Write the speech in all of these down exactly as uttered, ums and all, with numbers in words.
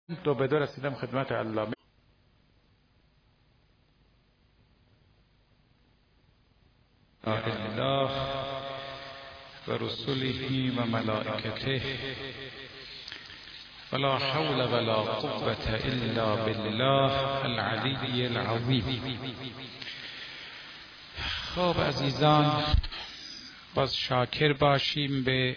تو به دو رسیدم خدمت علامه الله و رسوله و ملائکته ولا حول ولا قوة الا بالله العلی العظیم. خب عزیزان، باز شاکر باشیم به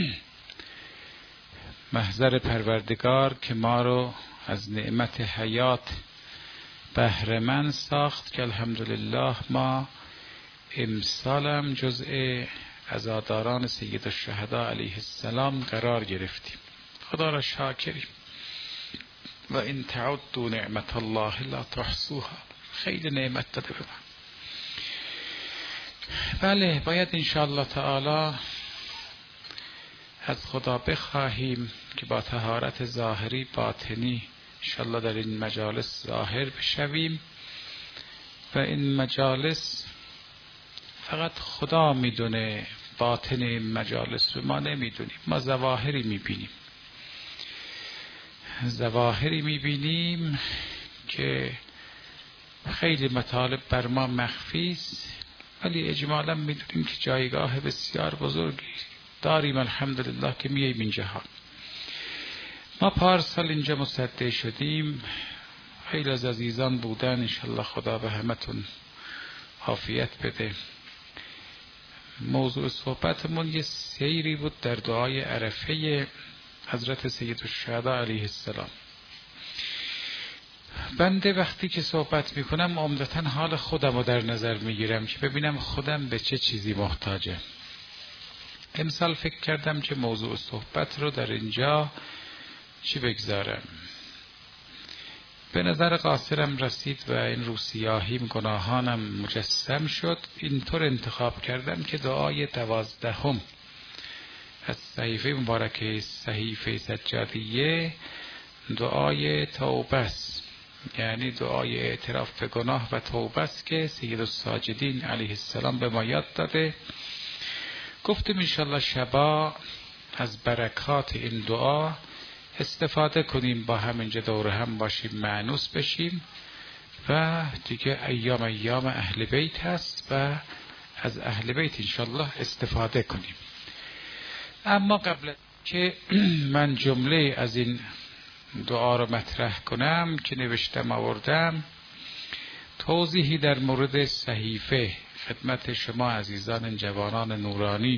محضر پروردگار که ما رو از نعمت حیات بهره‌مند ساخت که الحمدلله ما امسالم جزء عزاداران سید الشهدا علیه السلام قرار گرفتیم. خدا را شاکریم. و ان تعدوا نعمت الله لا تحصوها. خیلی نعمت داده به من. بله، باید انشاءالله تعالی از خدا بخواهیم که با طهارت ظاهری باطنی انشاءالله در این مجالس ظاهر بشویم و این مجالس فقط خدا میدونه باطن این مجالس رو ما نمیدونیم. ما ظواهری میبینیم ظواهری میبینیم که خیلی مطالب بر ما مخفی است، ولی اجمالا میدونیم که جایگاه بسیار بزرگی داریم الحمدلله که میاییم اینجا. ما پارسال اینجا مصدع شدیم، خیلی از عزیزان بودن، انشالله خدا به همتون عافیت بده. موضوع صحبتمون یه سیری بود در دعای عرفه حضرت سید الشهدا علیه السلام. بنده وقتی که صحبت میکنم عمدتاً حال خودم رو در نظر میگیرم که ببینم خودم به چه چیزی محتاجه. امسال فکر کردم که موضوع صحبت رو در اینجا چی بگذارم. به نظر قاصرم رسید و این رو سیاهیم گناهانم مجسم شد. اینطور انتخاب کردم که دعای دوازدهم از صحیفه مبارکه صحیفه سجادیه دعای توبه است، یعنی دعای اعتراف به گناه و توبه است که سید الساجدین علیه السلام به ما یاد داده. گفتم انشالله شبا از برکات این دعا استفاده کنیم، با هم اینجا دور هم باشیم، مانوس بشیم و دیگه ایام ایام اهل بیت هست و از اهل بیت انشالله استفاده کنیم. اما قبل که من جمله از این دعا رو مطرح کنم که نوشتم آوردم، توضیحی در مورد صحیفه خدمت شما عزیزان جوانان نورانی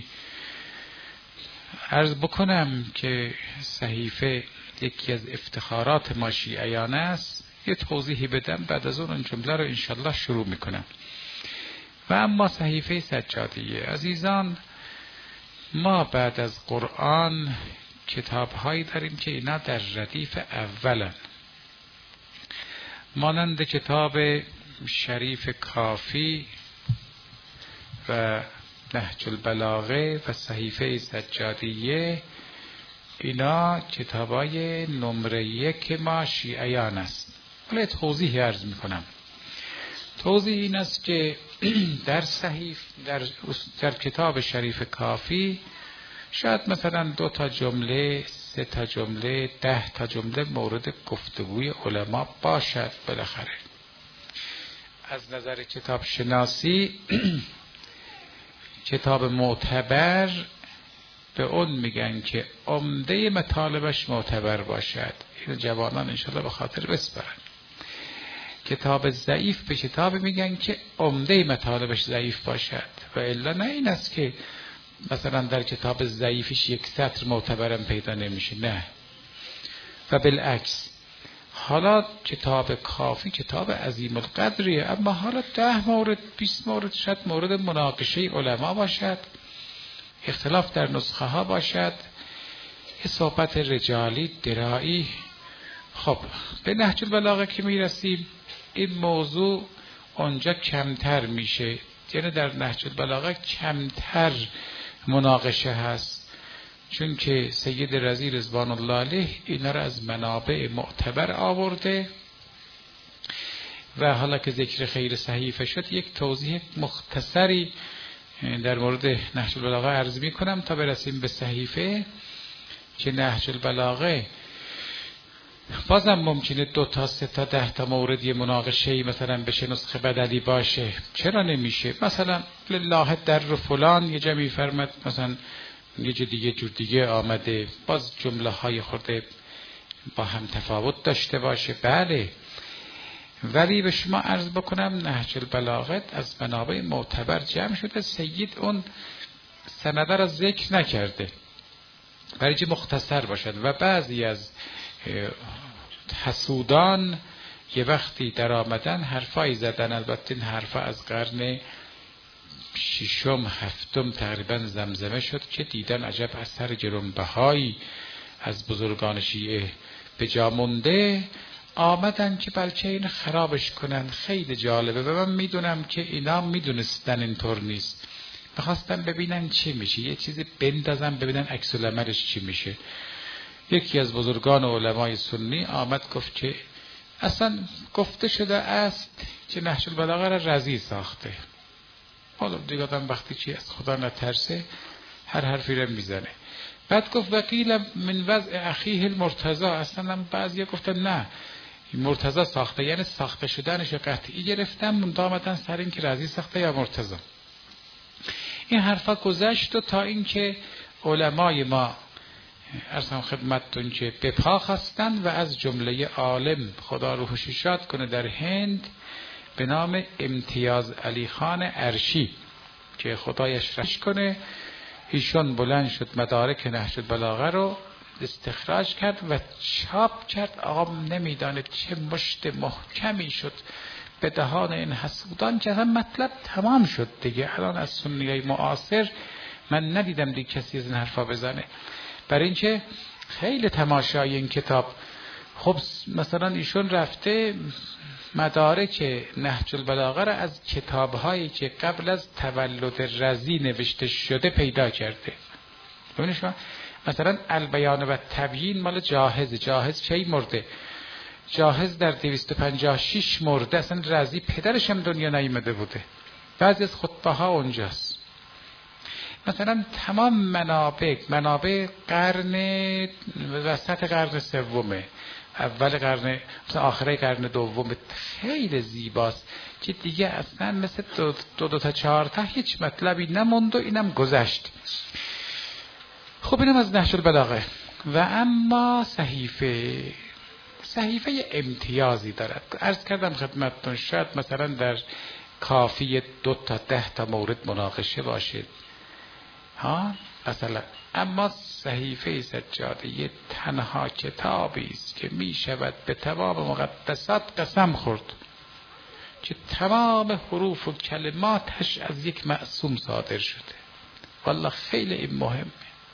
عرض بکنم که صحیفه یکی از افتخارات ما شیعیان است. یه توضیحی بدم، بعد از اون جمله رو انشالله شروع میکنم. و اما صحیفه سجادیه عزیزان، ما بعد از قرآن کتاب هایی داریم که اینا در ردیف اولن، مانند کتاب شریف کافی و نهج البلاغه و صحیفه سجادیه. اینا کتابای نمره یک ما شیعیان است. ولی توضیح عرض میکنم. توضیح این است که در صحیف در, در کتاب شریف کافی شاید مثلا دو تا جمله، سه تا جمله، ده تا جمله مورد گفتگوی علما باشد. بالاخره از نظر کتاب شناسی کتاب معتبر به اون میگن که عمده مطالبش معتبر باشد. این جوانان انشاءالله به خاطر بسپرن. کتاب ضعیف به کتاب میگن که عمده مطالبش ضعیف باشد، و الا نه این است که مثلا در کتاب ضعیفش یک سطر معتبرم پیدا نمیشه، نه. و بالعکس، حالا کتاب کافی کتاب عظیم القدریه، اما حالا ده مورد بیست مورد شاید مورد مناقشه علما باشد، اختلاف در نسخه ها باشد، یه صحبت رجالی درایی. خب به نهج البلاغه که میرسیم این موضوع اونجا کمتر میشه، یعنی در نهج البلاغه کمتر مناقشه هست، چون که سید رضی رضوان الله علیه اینا را از منابع معتبر آورده. و حالا که ذکر خیر صحیفه شد، یک توضیح مختصری در مورد نهج البلاغه عرض می کنم تا برسیم به صحیفه. که نهج البلاغه بازم ممکنه دو تا سه تا ده تا مورد یه مناقشه‌ای مثلا بشه نسخه بدلی باشه. چرا نمیشه؟ مثلا لله در رو فلان یه جمعی فرمد مثلا یه جور دیگه جور دیگه آمده، باز جمله های خورده با هم تفاوت داشته باشه، بله. ولی به شما عرض بکنم نهج البلاغه از منابع معتبر جمع شده، سید اون سنده را ذکر نکرده برای چه مختصر باشد. و بعضی از حسودان یه وقتی در آمدن حرفایی زدن، البته این حرفا از قرن ششم هفتم تقریبا زمزمه شد که دیدن عجب اثر گرانبهایی از بزرگان شیعه به جا مونده، آمدن که بلکه این خرابش کنن. خیلی جالبه و من میدونم که اینا میدونستن اینطور نیست، میخواستن ببینن چی میشه، یه چیزی بندازن ببینن عکس العملش چی میشه. یکی از بزرگان علمای سنی آمد گفت که اصلا گفته شده است که نهج البلاغه را رضی ساخته. حالا دیگه آدم وقتی چی از خدا نترسه هر حرفی را میزنه. بعد گفت وقیل من وضع اخیه المرتضی، اصلا بعضیا گفتن نه مرتضی ساخته، یعنی ساخته شدنش قطعی گرفتن، من آمدن سر این که رضی ساخته یا مرتضی. این حرفا گذشت و تا اینکه علمای ما ارسم خدمتتون که به پا خستن و از جمله عالم خدا روحش شاد کنه در هند به نام امتیاز علی خان عرشی که خدایش رحمت کنه، ایشون بلند شد مدارک نهج البلاغه رو استخراج کرد و چاپ کرد. آقا نمیدانه چه مشت محکمی شد به دهان این حسودان که هم مطلب تمام شد دیگه. الان از سنیای معاصر من ندیدم دیگه کسی از این حرفا بزنه، برای اینکه خیلی تماشای این کتاب. خب مثلا ایشون رفته مدارک نهج البلاغه را از کتاب‌هایی که قبل از تولد رضی نوشته شده پیدا کرده. ببینید شما مثلا البیان و تبیین مال جاهز، جاهز چی مرده؟ جاهز در دویست و پنجاه و شش مرده، اصلا رضی پدرش هم دنیا نیامده بوده. بعضی از خطبه ها اونجاست. مثلا تمام منابع منابع قرن وسط قرن سومه، اول قرن مثلا آخره قرن دوم، خیلی زیباست که دیگه اصلا مثل دو دو, دو تا چهار تا هیچ مطلبی نموند و اینم گذشت. خب اینم از نهج البلاغه. و اما صحیفه صحیفه امتیازی دارد. عرض کردم خدمتتون شاید مثلا در کافی دو تا ده تا مورد مناقشه باشید ها مثلا، اما صحیفه سجاده تنها کتابی است که می شود به تمام مقدسات قسم خورد که تمام حروف و کلماتش از یک معصوم صادر شده. والله خیلی این مهمه.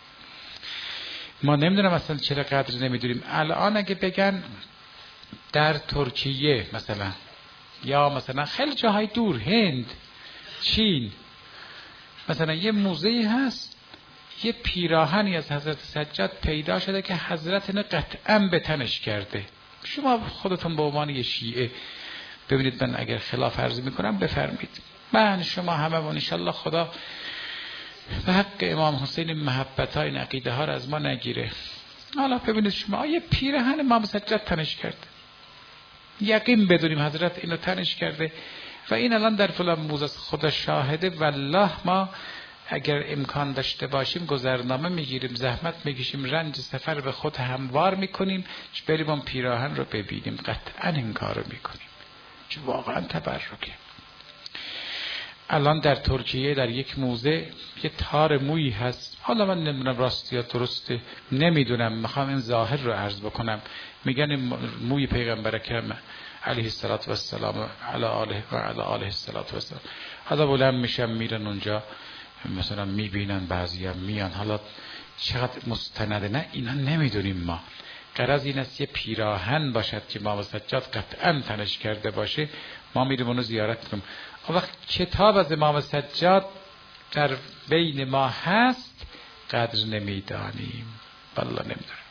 ما نمیدونم اصلا چرا قدر نمیدونیم. الان اگه بگن در ترکیه مثلا یا مثلا خیلی جاهای دور، هند، چین، مثلا یه موزه‌ای هست یه پیراهنی از حضرت سجاد پیدا شده که حضرت اینو قطعاً به تنش کرده. شما خودتون به عنوان یه شیعه ببینید، من اگر خلاف عرض میکنم بفرمید. من شما همه و انشالله خدا به حق امام حسین محبت های عقیده ها را از ما نگیره. حالا ببینید شما یه پیراهن امام سجاد تنش کرده، یقین بدونیم حضرت اینو تنش کرده و این الان در فلان موزه خدا شاهده. والله ما اگر امکان داشته باشیم گذرنامه میگیریم، زحمت میکشیم، رنج سفر به خود هموار میکنیم که بریم اون پیراهن رو ببینیم. قطعا این کار رو میکنیم که واقعا تبرکه. الان در ترکیه در یک موزه یه تار مویی هست، حالا من نمیدونم راستی یا درسته، نمیدونم، میخوام این ظاهر رو عرض بکنم. میگن موی پیغمبر اکرم علیه السلام علی آله و علی آله السلام. حالا بلند میشن میرن اونجا مثلا میبینن، بعضی هم میان. حالا چقدر مستنده نه اینا نمیدونیم ما. غرض این است یه پیراهن باشد که امام سجاد قطعا تنش کرده باشه، ما میریم اونو زیارت کنیم. وقت کتاب از امام سجاد در بین ما هست قدر نمیدانیم، والله نمیدونیم.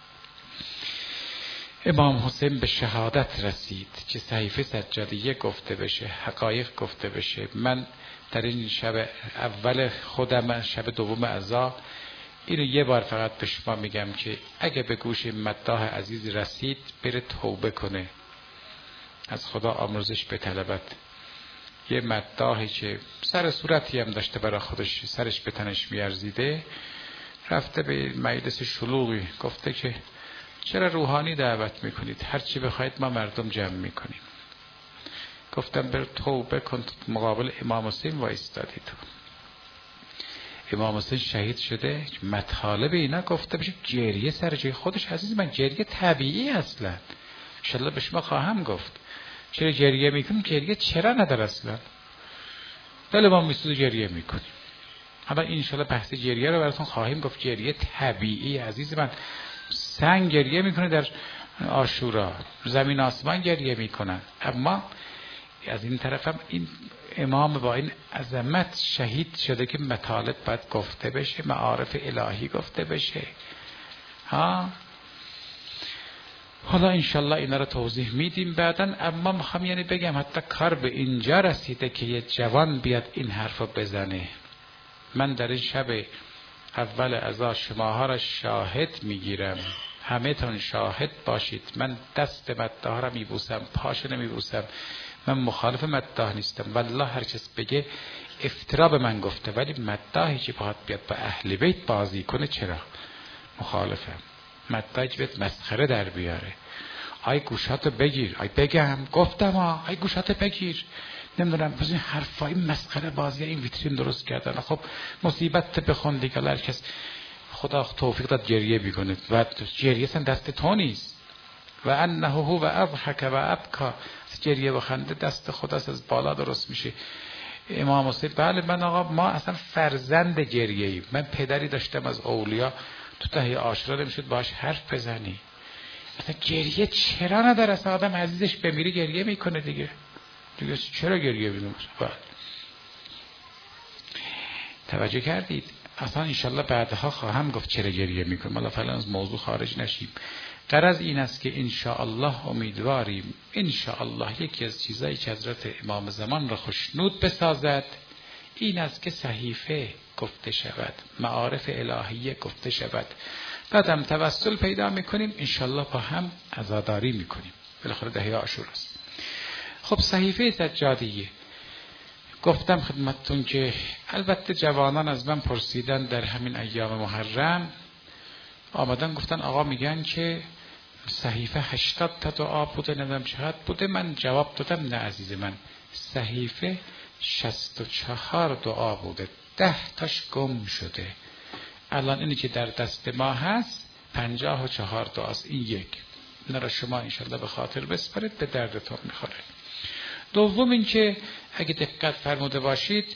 امام حسین به شهادت رسید که صحیفه سجادیه گفته بشه، حقایق گفته بشه. من در این شب اول خودم، شب دوم عزا، اینو یه بار فقط به شما میگم که اگه به گوش مداح عزیز رسید بره توبه کنه، از خدا آمرزش بطلبد. یه مداحی که سر صورتی هم داشته برای خودش، سرش به تنش میارزیده، رفته به مجلس شلوغی گفته که چرا روحانی دعوت میکنید، هرچی بخواید ما مردم جمع میکنیم. گفتم بر توبه کن، مقابل امام حسین وایستادی تو. امام حسین شهید شده، مطالب اینا گفته بشه گریه سر جای خودش. عزیز من گریه طبیعی اصلا، انشالله به شما خواهم گفت چرا گریه میکنیم، گریه چرا نداره اصلا، دل ما میسوزه گریه میکنیم. حالا انشالله بحث گریه رو براتون خواهیم گفت. گریه طبیعی عزیز من، سنگ گریه میکنه در عاشورا، زمین آسمان گریه میکنن. اما از این طرف هم این امام با این عظمت شهید شده که مطالب باید گفته بشه، معارف الهی گفته بشه. ها حالا انشالله اینا رو توضیح میدیم بعدن. اما میخوام یعنی بگم حتی کار به اینجا رسیده که یه جوان بیاد این حرفو بزنه. من در این شب اول عزا شماها را شاهد میگیرم، همه تون شاهد باشید. من دست مداح را میبوسم، پاشو نمیبوسم. من مخالف مداح نیستم، والله هر کس بگه افترا به من گفته، ولی مداحی که باید بیاد با اهل بیت بازی کنه چرا مخالفم. مداحی که بیاد مسخره در بیاره، آی گوشاتو بگیر، آی بگم گفتم ها، آی گوشاتو بگیر، نمیدونم بزن حرفای مسخره بازی، این ویترین درست کردن. خب مصیبت بخون دیگه، هر کس خدا توفیق داد گریه بکنه و گریه سن دست تو نیست. و انه هو و اضحک و ابکا، گریه و خنده دست خداست، از بالا درست میشه. امام حسین بله من آقا ما اصلا فرزند گریه ایم. من پدری داشتم از اولیا، تو تهی عاشورا نمیشد باش حرف بزنی. اصلا گریه چرا نداره؟ اصلا آدم عزیزش بمیره گریه میکنه دیگه. دیگه چرا گریه بینیم؟ توجه کردید؟ اصلا انشالله بعدها خواهم گفت چرا گریه میکنم، حالا فعلا از موضوع خارج نشیم. غرض این است که انشاءالله امیدواریم انشاءالله یکی از چیزایی که حضرت امام زمان را خوشنود بسازد این است که صحیفه گفته شود، معارف الهیه گفته شود، بعدم توسل پیدا میکنیم، انشاءالله با هم عزاداری میکنیم. بالاخره دهه عاشور است. خب صحیفه سجادیه گفتم خدمتتون که البته جوانان از من پرسیدن در همین ایام محرم، آمدن گفتن آقا میگن که صحیفه هشتاد تا دعا بوده، نمیدونم چقدر بوده. من جواب دادم نه عزیز من، صحیفه شصت و چهار دعا بوده، ده تاش گم شده. الان اینی که در دست ما هست پنجاه و چهار دعاست. این یک، اینا را شما انشالله به خاطر بسپارید، به دردتون میخوره. دوم این که اگه دقت فرموده باشید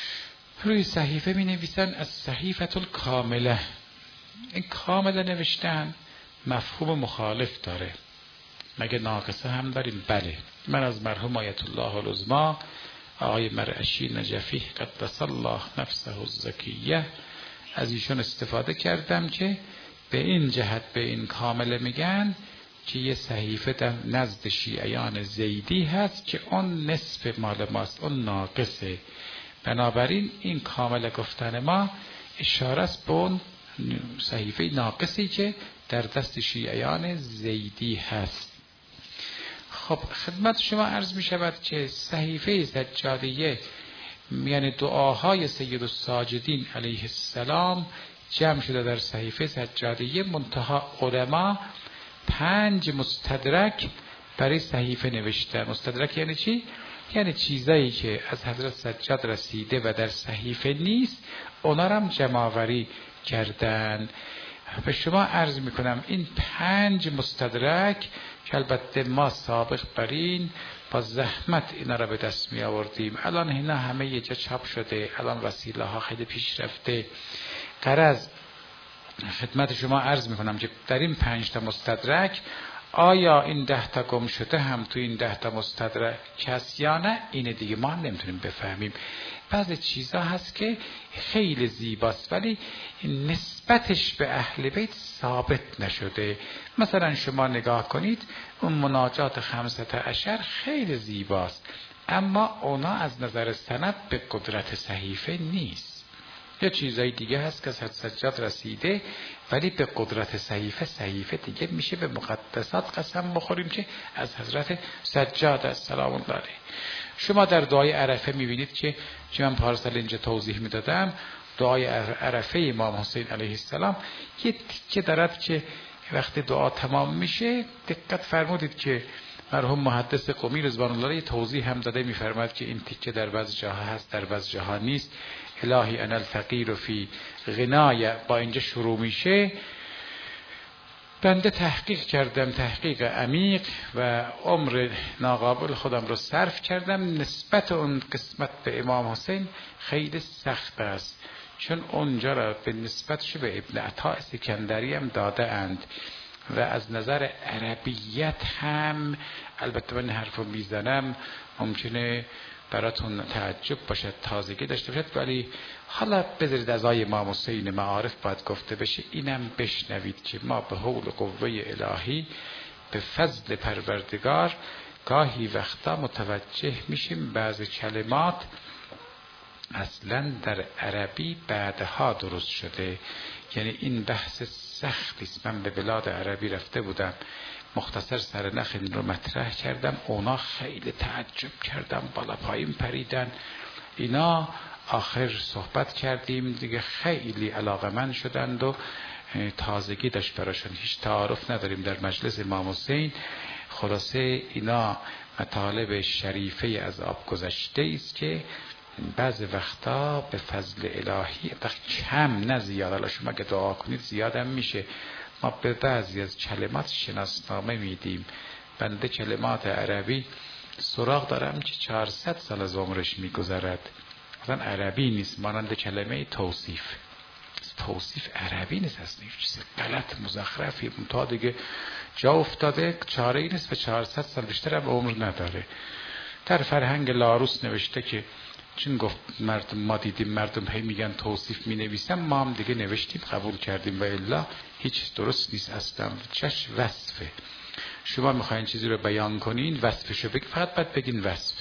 روی صحیفه می نویسن از صحیفه الکامله. این کامله نوشتن مفهوم مخالف داره. مگه ناقصه هم داریم؟ بله. من از مرحوم آیت الله العظما آقای مرعشی نجفی قدس الله نفسه الزکیه از ایشون استفاده کردم که به این جهت به این کامله میگن که یه صحیفه در نزد شیعیان زیدی هست که اون نصف مال ماست، اون ناقصه. بنابراین این کامل گفتن ما اشاره است به اون صحیفه ناقصی که در دست شیعیان زیدی هست. خب خدمت شما عرض می شود که صحیفه سجادیه یعنی دعاهای سید الساجدین علیه السلام جمع شده در صحیفه سجادیه. منتها علما پنج مستدرک برای صحیفه نوشته. مستدرک یعنی چی؟ یعنی چیزایی که از حضرت سجاد رسیده و در صحیفه نیست اونا رو هم جمع‌آوری کردن. به شما عرض میکنم این پنج مستدرک که البته ما سابق برین با زحمت اینا را به دست می آوردیم، الان اینا همه یه جا چاپ شده، الان وسیله ها خیلی پیش رفته. غرض خدمت شما عرض میکنم که در این پنج تا مستدرک آیا این ده تا گم شده هم تو این ده تا مستدرک هست یا نه، این دیگه ما هم نمیتونیم بفهمیم. بعضی چیزا هست که خیلی زیباست ولی نسبتش به اهل بیت ثابت نشده. مثلا شما نگاه کنید اون مناجات خمسة عشر خیلی زیباست، اما اونا از نظر سند به قدرت صحیفه نیست. یا چیزای دیگه هست که از سجاد رسیده، ولی به قدرت صحیفه صحیفه دیگه میشه به مقدسات قسم بخوریم که از حضرت سجاد است سلام الله علیه. شما در دعای عرفه میبینید که چه من پارسال اینجا توضیح میدادم، دعای عرفه امام حسین علیه السلام یه تیکه دارد که وقتی دعا تمام میشه دقت فرمودید که مرحوم محدث قمی رضوان الله علیه توضیح هم داده، میفرماید که این تیکه در بعض جاها هست در بعض جاها نیست. الهی انا الفقیر فی غنای با اینجا شروع میشه. بنده تحقیق کردم تحقیق عمیق و عمر ناقابل خودم رو صرف کردم. نسبت اون قسمت به امام حسین خیلی سخت است، چون اونجا را به نسبتش به ابن عطا سکندری هم داده اند و از نظر عربیت هم، البته من حرفو میزنم ممکنه براتون تعجب باشد، تازگی داشته باشد، ولی حالا بذارید از آیه امام حسین معارف باید گفته بشه. اینم بشنوید که ما به حول قوه الهی به فضل پروردگار گاهی وقتا متوجه میشیم بعض کلمات اصلا در عربی بعدها درست شده. یعنی این بحث سختی است. من به بلاد عربی رفته بودم، مختصر سر نخ این رو مطرح کردم، اونا خیلی تعجب کردم، بالا پایین پریدن. اینا آخر صحبت کردیم دیگه، خیلی علاقمند شدند و تازگی داشت براشون، هیچ تعارف نداریم در مجلس امام حسین. خلاصه اینا مطالب شریفه از آب گذشته است که بعض وقتا به فضل الهی وقت کم نه زیاد، حالا شما که دعا کنید زیادم میشه. ما به بعضی از کلمات شناسنامه میدیم. بنده کلمات عربی سراغ دارم که چهارصد سال از عمرش میگذرد، اصلا عربی نیست، مانند کلمه توصیف. توصیف عربی نیست، اصلا چیز غلط مزخرفی تا دیگه جا افتاده، چاره ای نیست و چهارصد سال بیشتر هم عمر نداره. در فرهنگ لاروس نوشته که چون گفت مردم ما دیدیم مردم هی میگن توصیف می نویسم، ما هم دیگه نوشتیم قبول کردیم و الا هیچ درست نیست اصلا. چش وصفه. شما میخواین چیزی رو بیان کنین وصفشو بگین، فقط باید بگین وصف.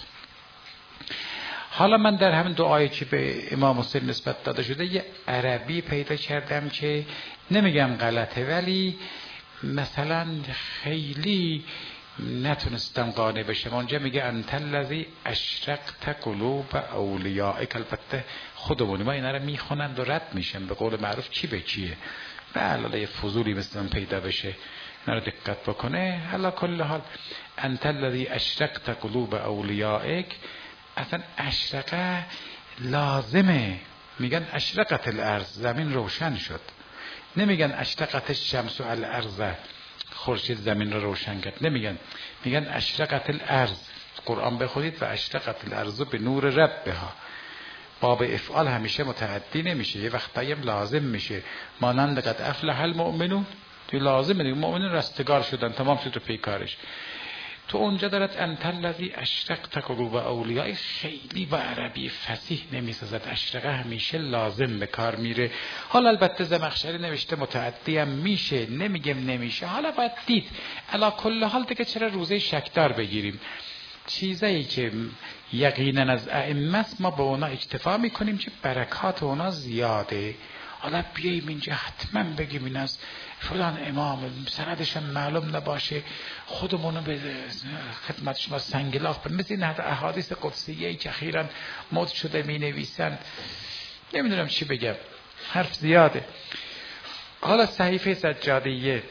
حالا من در همین دعایی که به امام حسین نسبت داده شده یه عربی پیدا کردم که نمیگم غلطه، ولی مثلا خیلی نتونستم قانع بشم. اونجا میگه انت الذی اشرقت قلوب اولیائک. البته خودمونی ما اینا رو میخونند و رد میشن، به قول معروف چی به چیه، به علاوه فضولی مثلا پیدا بشه اینا رو دقت بکنه. حالا کل حال انت الذی اشرقت قلوب اولیائک، اصلا اشرقه لازمه، میگن اشرقت الارض، زمین روشن شد، نمیگن اشرقت الشمس الارض، خورشید زمین رو روشن کرد، نمیگن، میگن اشرقت الارض. قرآن بخونید و اشرقت الارض به نور ربها. باب افعال همیشه متعدی نمیشه، یه وقتایی هم لازم میشه، مانند قد افلح المؤمنون، تو لازمه دیگه، مؤمنون رستگار شدن، تمام شد رو پیکارش. تو اونجا دارد انت الذی اشرقت قلوب اولیاء، خیلی با عربی فصیح نمیسازد، اشرقه همیشه لازم به کار میره. حالا البته زمخشری نوشته متعدی هم میشه، نمیگم نمیشه، حالا باید دید. علا کل حال دیگه چرا روزه شکدار بگیریم؟ چیزایی که یقینا از ائمه است ما به اونا اکتفا میکنیم که برکات اونا زیاده. حالا بیاییم اینجا حتما بگیم این از فلان امام، سندش هم معلوم نباشه، خودمونو به خدمت شما سنگلاخ کنیم، مثل این احادیث قدسیه‌ای که اخیراً مد شده می نویسن، نمیدونم چی بگم، حرف زیاده. حالا صحیفه سجادیه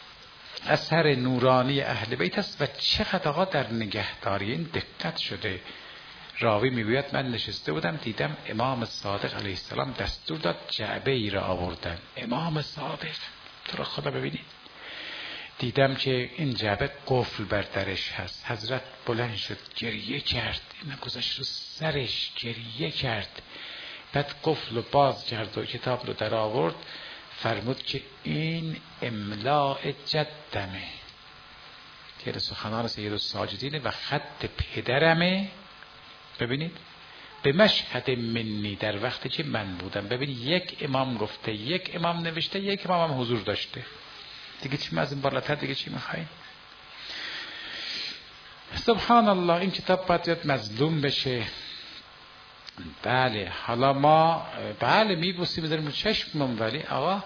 اثر نورانی اهل بیت است و چقدر آقا در نگهداری این دقت شده. راوی میگوید من نشسته بودم دیدم امام صادق علیه السلام دستور داد جعبه ای را آوردن. امام صادق، تو را خدا ببینید، دیدم که این جعبه قفل بر درش هست. حضرت بلند شد گریه کرد، این گذاشت رو سرش گریه کرد، بعد قفل رو باز کرد و کتاب رو در آورد، فرمود که این املاء جدمه، که سخنان سید الساجدین و خط پدرمه. ببینید به مشهد منی، در وقتی که من بودم. ببینید یک امام گفته، یک امام نوشته، یک امام هم حضور داشته، دیگه چی از این بالاتر دیگه چی میخواین؟ سبحان الله. این کتاب باید مظلوم بشه بله حالا ما بله میبوسیم بذاریم رو چشممون، ولی آقا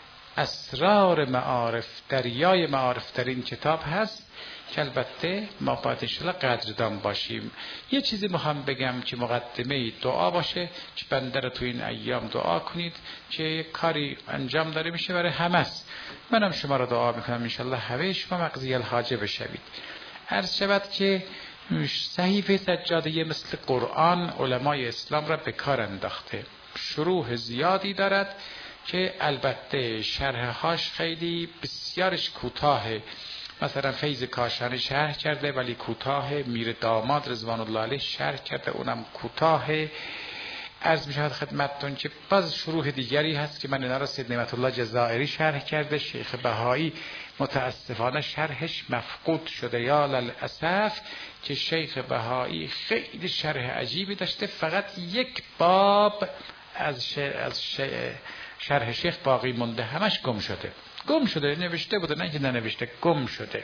اسرار معارف، دریای معارف در این کتاب هست که البته ما باید انشاءالله قدردان باشیم. یه چیزی میخوام بگم که مقدمه دعا باشه که بنده رو تو این ایام دعا کنید که کاری انجام داره میشه برای همه است. منم شما رو دعا میکنم انشاءالله همه شما مقضی الحاجه بشوید. عرض شود که صحیفه سجاده مثل قرآن علمای اسلام را به کار انداخته، شروح زیادی دارد که البته شرحهاش خیلی بسیارش کوتاهه. مثلا فیض کاشانی شرح کرده ولی کوتاه، میر داماد رضوان الله علیه شرح کرده اونم کوتاهه. عرض می شود خدمتتون که باز شروح دیگری هست که من اینا را سید نعمت الله جزائری شرح کرده، شیخ بهایی متاسفانه شرحش مفقود شده یا للاسف، که شیخ بهایی خیلی شرح عجیبی داشته، فقط یک باب از, ش... از ش... شرح شیخ باقی مونده، همش گم شده گم شده نوشته بوده نه که ننوشته، گم شده.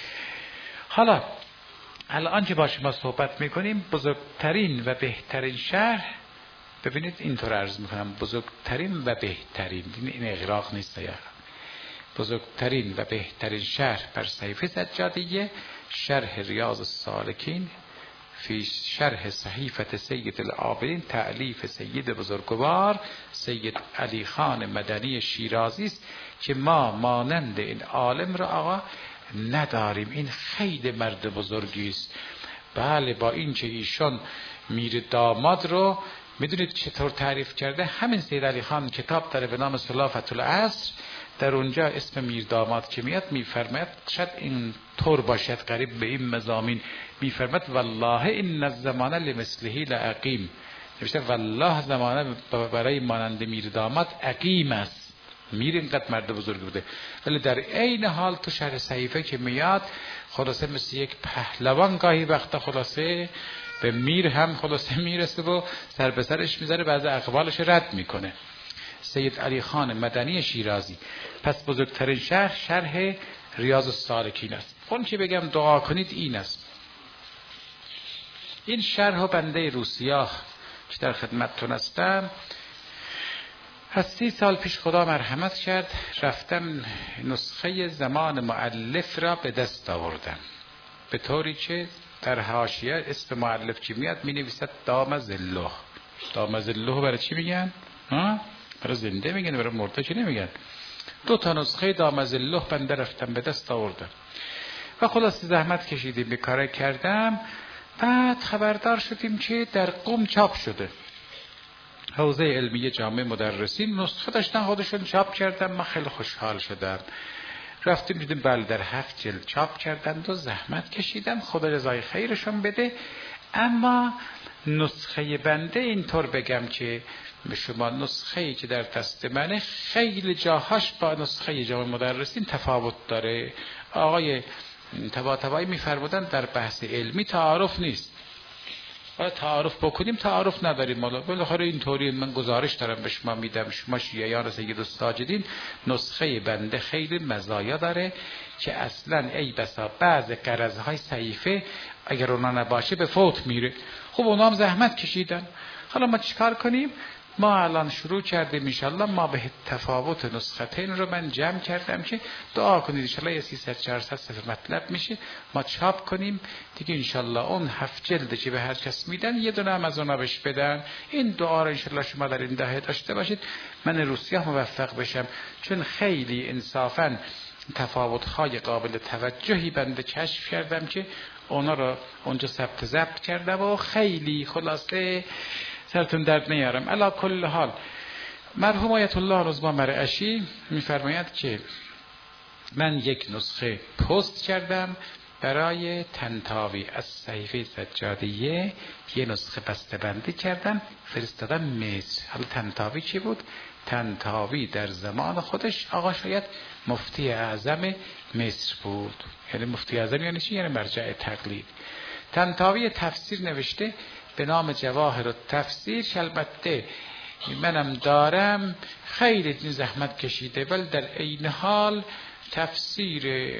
حالا الان که با شما صحبت میکنیم بزرگترین و بهترین شرح، ببینید اینطور عرض میکنم، بزرگترین و بهترین، این اغراق نیست یا بزرگترین و بهترین شرح بر صحیفه سجادیه شرح ریاض السالکین فی شرح صحیفه سید العابدین تألیف سید بزرگوار سید علی خان مدنی شیرازی است که ما مانند این عالم را آقا نداریم. این خیلی مرد بزرگی است. بله با این که ایشان میر داماد رو میدونید چطور تعریف کرده؟ همین سید علی خان کتاب داره به نام صلافة العصر، در اونجا اسم میر داماد که میاد میفرماید شاید این طور باشد قریب به این مضامین، میفرماید والله این الزمان لمثله لعقیم، نوشته والله زمانه برای مانند میر داماد عقیم است. میر اینقدر مرد بزرگ بوده، ولی در عین حال تو شرح صحیفه که میاد خلاصه مثل یک پهلوان گاهی وقتا خلاصه به میر هم خلاصه میرسه و سر به سرش میذاره، بعضی اقوالش رد میکنه. سید علی خان مدنی شیرازی. پس بزرگترین شرح شرح ریاض السالکین است. اون که بگم دعا کنید این است. این شرح بنده روسیاه که در خدمتتون هستم از سی سال پیش خدا مرحمت کرد، رفتم نسخه زمان مؤلف را به دست آوردم، به طوری که در حاشیه اسم مؤلف چی میاد می نویسد دام ظله. دام ظله برای چی میگن؟ ها؟ برای زنده میگن، برای مرده چی نمیگن. دو تا نسخه دام ظله بنده رفتم به دست آوردم و خلاص زحمت کشیدیم به کار کردم. بعد خبردار شدیم که در قم چاپ شده. حوزه علمیه جامعه مدرسین نسخه داشتن خودشون چاپ کردن. من خیلی خوشحال شدم. رفتیم دیدیم بله در هفت جلد چاپ کردن و زحمت کشیدم، خدا جزای خیرشون بده. اما نسخه بنده اینطور بگم که به شما نسخه‌ای که در دست منه خیلی جاهاش با نسخه جامعه مدرسین تفاوت داره. آقای طباطبایی میفرمودن در بحث علمی تعارف نیست، باید تعارف بکنیم، تعارف نداریم. حالا بالاخره اینطوری من گزارش دارم به شما میدم، شما شیعیان سید الساجدین نسخه بنده خیلی مزایا داره که اصلا ای بسا بعض غرضهای صحیفه اگر اونا نباشه به فوت میره. خب اونا هم زحمت کشیدن. حالا ما چیکار کنیم؟ ما الان شروع کردیم انشالله ما به تفاوت نسختین رو من جمع کردم که دعا کنید انشالله یه سیصد چهارصد صفحه مطلب میشه، ما چاپ کنیم دیگه انشالله. اون هفت جلد که به هر کس میدن یه دونه هم از اونا بهش بدن. این دعا رو انشالله شما در این دهه داشته باشید من روسیه موفق بشم، چون خیلی انصافا تفاوت‌های قابل توجهی بنده کشف کردم که اونا رو اونجا ثبت ضبط کردم و خیلی خلاصه سرتون درد نیارم. علا کل حال مرحوم آیت الله رضوان مرعشی میفرماید که من یک نسخه پست کردم برای تنتاوی از صحیفه سجادیه، یه نسخه بسته بندی کردم فرستادم مصر. حالا تنتاوی چی بود؟ تنتاوی در زمان خودش آقا شاید مفتی اعظم مصر بود. یعنی مفتی اعظم یعنی چی؟ یعنی مرجع تقلید. تنتاوی تفسیر نوشته به نام جواهر التفسیر، البته منم دارم، خیلی زحمت کشیده ولی در عین حال تفسیر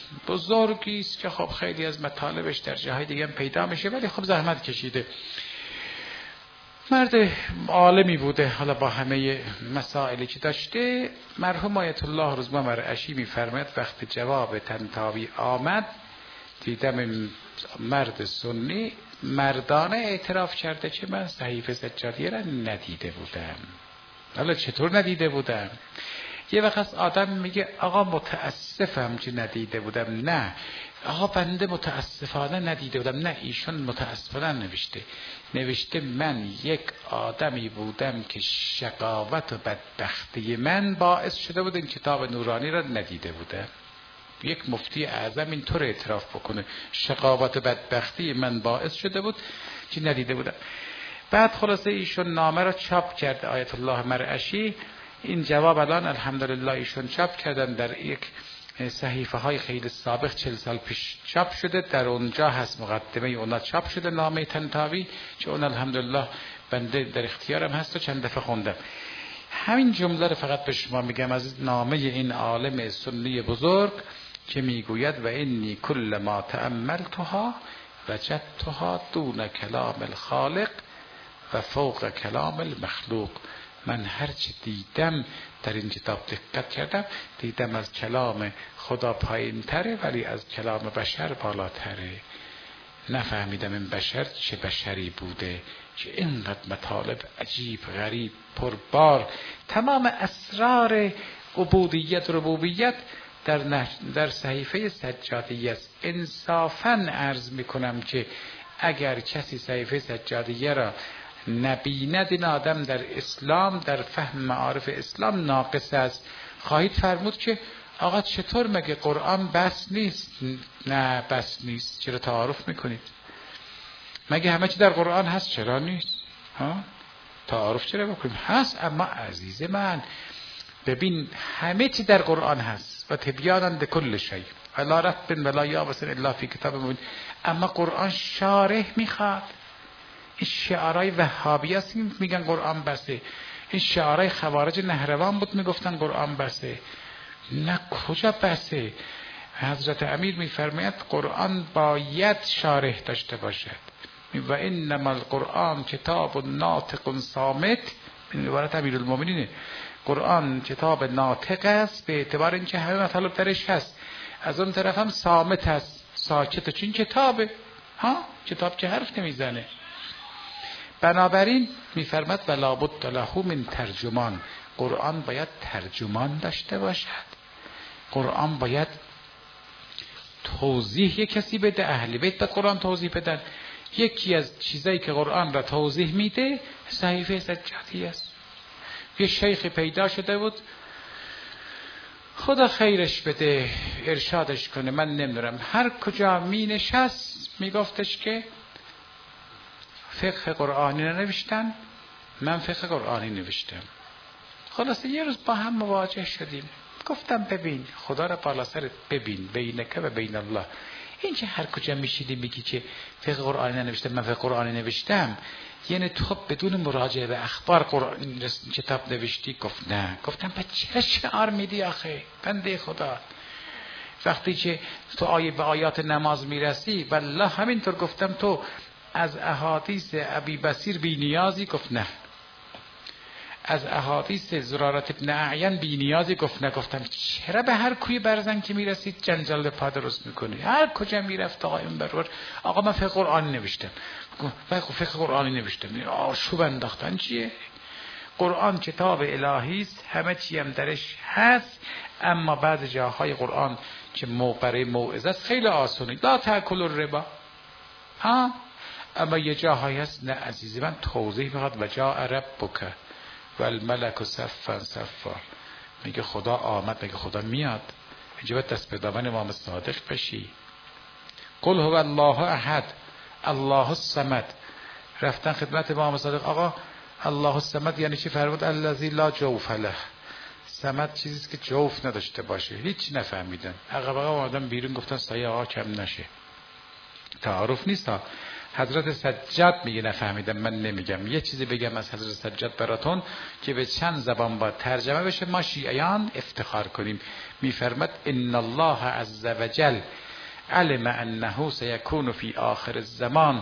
بزرگی است که خب خیلی از مطالبش در جاهای دیگه هم پیدا میشه، ولی خب زحمت کشیده. مرد عالمی بوده، حالا با همه مسائلی که داشته. مرحوم آیت الله رضوان مرعشی میفرماید وقتی جواب طنطاوی آمد دیدم این مرد سنی مردانه اعتراف کرده که من صحیفه سجادیه را ندیده بودم. حالا چطور ندیده بودم؟ یه وقت آدم میگه آقا متاسفم که ندیده بودم. نه آقا بنده متاسفانه ندیده بودم. نه ایشون متاسفانه نوشته نوشته من یک آدمی بودم که شقاوت و بدبختی من باعث شده بود این کتاب نورانی را ندیده بودم. یک مفتی اعظم اینطور اعتراف بکنه شقاوت و بدبختی من باعث شده بود که ندیده بودم. بعد خلاصه ایشون نامه را چاپ کرد آیت الله مرعشی. این جواب الان الحمدلله ایشون چاپ کردن در یک صحیفه های خیلی سابق چهل سال پیش چاپ شده. در اونجا هست مقدمه اونا چاپ شده نامه طنطاوی که اون الحمدلله بنده در اختیارم هست و چند دفعه خوندم. همین جمله رو فقط به شما میگم از نامه این عالم سنی بزرگ که میگوید و انی کل ما تأملتها وجدتها دون کلام الخالق و فوق کلام المخلوق. من هرچی دیدم در این کتاب دقت کردم دیدم از کلام خدا پایین تره ولی از کلام بشر بالاتره. نفهمیدم این بشر چه بشری بوده که اینقدر مطالب عجیب غریب پربار تمام اسرار عبودیت و ربوبیت در, در صحیفه سجادیه است. انصافاً عرض میکنم که اگر کسی صحیفه سجادیه را نبیند این آدم در اسلام در فهم معارف اسلام ناقص است. خواهید فرمود که آقا چطور مگه قرآن بس نیست؟ نه بس نیست. چرا تعارف میکنید؟ مگه همه چی در قرآن هست؟ چرا نیست؟ ها؟ تعارف چرا بکنیم؟ هست. اما عزیز من ببین همه چی در قرآن هست و تبیانا لکل شیء ولا رتب ولا یابس الا فی کتاب مبین. اما قرآن شارح میخواد. این شعارهای وهابی است میگن قرآن بسه. این شعارهای خوارج نهروان بود میگفتن قرآن بسه. نه کجا بسه؟ حضرت امیر میفرماید قرآن باید شارح داشته باشد و انما القرآن کتاب ناطق صامت. این عبارت امیرالمومنینه. قرآن کتاب ناطق است به اعتبار اینکه همه مطالب درش هست. از اون طرف هم صامت است ساکت چون کتابه. ها کتاب که حرف نمیزنه. بنابراین میفرماد ولا بد له من ترجمان. قرآن باید ترجمان داشته باشد. قرآن باید توضیح یک کسی بده. اهل بیت به قرآن توضیح بدن. یکی از چیزایی که قرآن را توضیح میده صحیفه سجادیه است. یه شیخ پیدا شده بود خدا خیرش بده ارشادش کنه من نمیدونم هر کجا می نشست میگفتش که فقه قرآنی نوشتن من فقه قرآنی نوشتم. خلاصه یه روز با هم مواجه شدیم. گفتم ببین خدا را بالا سرت ببین بینک و بین الله. این که هر کجا میشیدی میگی که فقه قرآنی ننوشتم من فقه قرآنی نوشتم یعنی تو بدون مراجعه به اخبار قرآن کتاب نوشتی؟ گفت نه. گفتم پس چرا شعار میدی آخه بنده خدا؟ وقتی که تو آیه به آیات نماز میرسی والله همینطور. گفتم تو از احادیث ابی بصیر بی نیازی؟ گفت نه. از احادیث زرارت ابن اعین بی نیازی؟ گفت نه. گفتم چرا به هر کوی برزن که میرسید جنجال پا درست میکنی؟ هر کجا میرفت آقا این برور آقا من فقه قرآنی نوشتم فقه قرآنی نوشتم. آشوب انداختن چیه؟ قرآن کتاب الهی است همه چی هم درش هست. اما بعض جاهای قرآن که برای موعظه است خیلی آسونه. لا تأکلوا الربا. ها اما یه جاهایی هست نه عزیزی من توضیح میخواد و جاء ربک و الملک صفا صفا. میگه خدا آمد. میگه خدا میاد. اینجا دست به دامن امام صادق بشی. قل هو الله احد الله الصمد. رفتن خدمت امام صادق آقا الله الصمد یعنی چی؟ فرمود الذی لا جوف له. صمد چیزیست که جوف نداشته باشه. هیچ نفهمیدن. عقب عقب آدم بیرون گفتن سایه آقا کم نشه. تعارف نیست ها. حضرت سجاد میگه نفهمیدم من نمیگم. یه چیزی بگم از حضرت سجاد براتون که به چند زبان با ترجمه بشه ما شیعیان افتخار کنیم. میفرماد ان الله عز وجل علم انه سيكون في آخر الزمان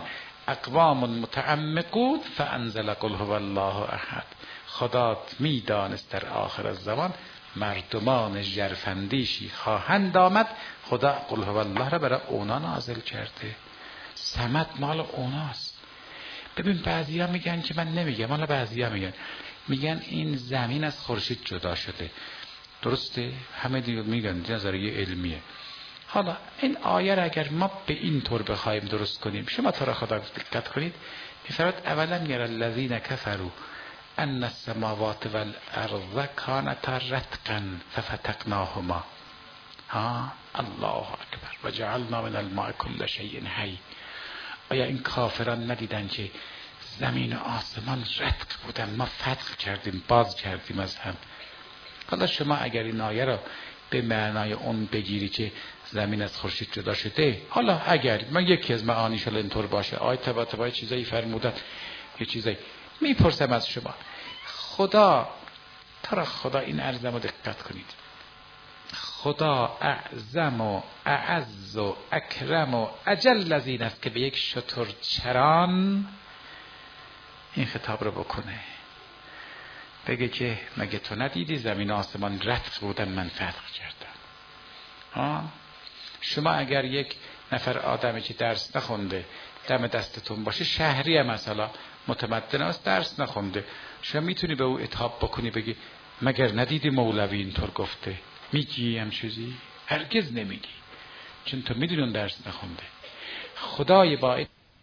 اقوام متعمقون فانزل قل هو الله احد. خدا میدانست در آخر الزمان مردمان ژرفاندیشی خواهند آمد، خدا قل هو الله را برای اونا نازل کرده. صمد مال اوناست. ببین بعضیا میگن که من نمیگم، مال بعضیا میگن میگن این زمین از خورشید جدا شده. درسته؟ همه دیگه میگن نظریه علمیه. حالا این آیه را اگر ما به این طور بخوایم درست کنیم، شما تو را خدا دقت کنید، میفرماید اولا یر الذین کفروا ان السماوات والارض کانتا رتقا ففتقناهما. ها الله اکبر و جعلنا من الماء كل شیء حی. آیا این کافران ندیدن که زمین و آسمان رتق بودن، ما فتق کردیم، باز کردیم از هم. حالا شما اگر این آیه را به معنای اون بگیری که زمین از خورشید جدا شده، حالا اگر من یکی از معانیش حالا اینطور باشه، آیه تبا تبا چیزایی فرمودن، یه چیزایی میپرسم از شما، خدا ترا خدا این عرضم رو دقت کنید، خدا اعظم و اعز و اکرم و اجل از این است که به یک شتر چران این خطاب رو بکنه، بگه که مگه تو ندیدی زمین و آسمان رتق بودن، من فتق کردم. ها؟ شما اگر یک نفر آدمی که درس نخونده دم دستتون باشه، شهری هم مثلا متمدن است درس نخونده، شما میتونی به او عتاب بکنی بگی مگر ندیدی مولوی اینطور گفته؟ میگی هم چیزی؟ هرگز نمیگی، چون تو میدونی اون درس نخونده. خدای با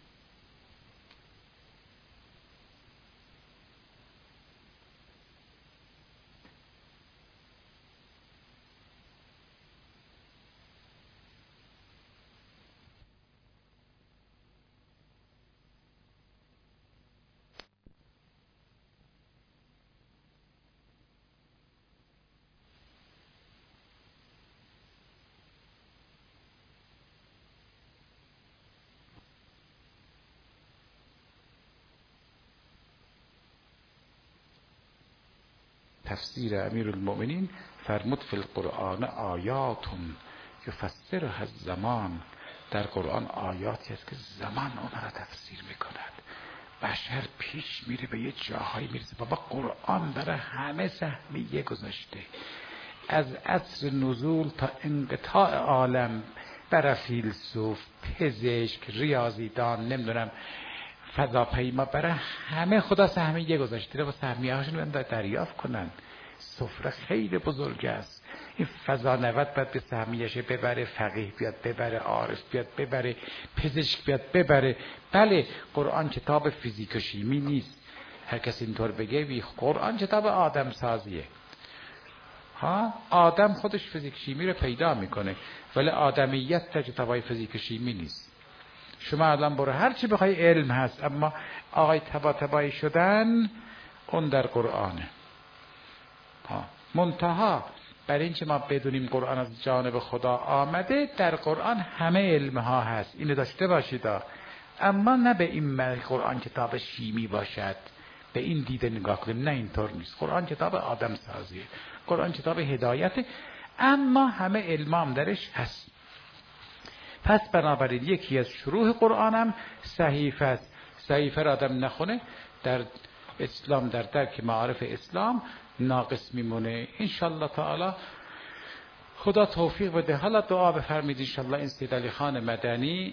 تفسیر امیرالمؤمنین فرمود فی القرآن آیاتون یفسرها الزمان، در قرآن آیاتی است که زمان اون را تفسیر میکند. بشر پیش میره به یه جاهایی میرسه بابا قرآن برای همه سهمیه گذاشته، از عصر نزول تا انقطاع عالم، برای فیلسوف، پزشک، ریاضیدان، نمیدونم فضاپیما، برای همه خدا سهمیه گذاشته و سهمیه هاشون رو دریافت کنن. سفره خیلی بزرگ است. این فضا نود باید به سهمیه‌اش ببره، فقیه بیاد ببره، عارف بیاد ببره، پزشک بیاد ببره. بله قرآن کتاب فیزیک و شیمی نیست، هر کسی اینطور بگه. قرآن کتاب آدم سازیه. ها آدم خودش فیزیک شیمی رو پیدا میکنه، ولی آدمیت در کتابای فیزیک شیمی نیست. شما الان برو هر چی بخوای علم هست، اما آقای تبا تبایی شدن اون در قرآنه. ها منتها برای اینکه ما بدونیم قرآن از جانب خدا آمده، در قرآن همه علم ها هست، اینو داشته باشید. اما نه به این قرآن کتاب شیمی باشد، به این دیده نگاه کنیم، نه اینطور نیست. قرآن کتاب آدم سازیه، قرآن کتاب هدایت، اما همه علم هم درش هست. پس بنابراین یکی از شروع قرآنم صحیفه است. صحیفه را آدم نخونه در اسلام، در درک معارف اسلام ناقص میمونه. انشالله تعالی خدا توفیق بده. حالا دعا بفرمید انشالله. این سید علی خان مدنی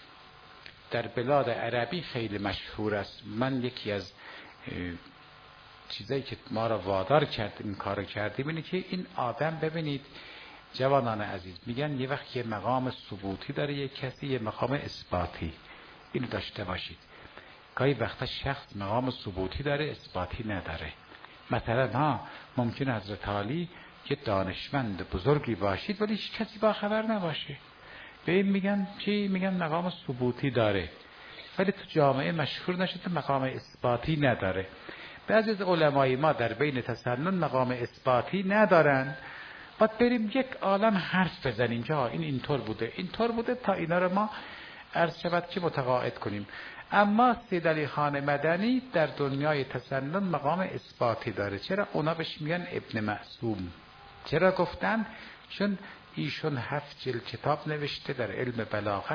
در بلاد عربی خیلی مشهور است. من یکی از چیزایی که ما را وادار کرد این کارو کردیم اینه که این آدم، ببینید جوانان عزیز، میگن یه وقت یه مقام ثبوتی داره یه کسی، یه مقام اثباتی. اینو داشته باشید. گاهی وقتا شخص مقام ثبوتی داره، اثباتی نداره. مثلا ها ممکن حضرت علی که دانشمند بزرگی باشید ولی هیچ کسی با خبر نباشه، به این میگن چی؟ میگن مقام ثبوتی داره، ولی تو جامعه مشهور نشده، مقام اثباتی نداره. بعضی از علمای ما در بین تسنن مقام اثباتی ندارن. باید بریم یک عالم حرف بزنیم که این اینطور بوده اینطور بوده تا اینا رو ما عرض شود که متقاعد کنیم. اما سید علی خان مدنی در دنیای تسنن مقام اثباتی داره. چرا؟ اونا بهش میگن ابن معصوم. چرا گفتن؟ چون ایشون هفت جلد کتاب نوشته در علم بلاغت،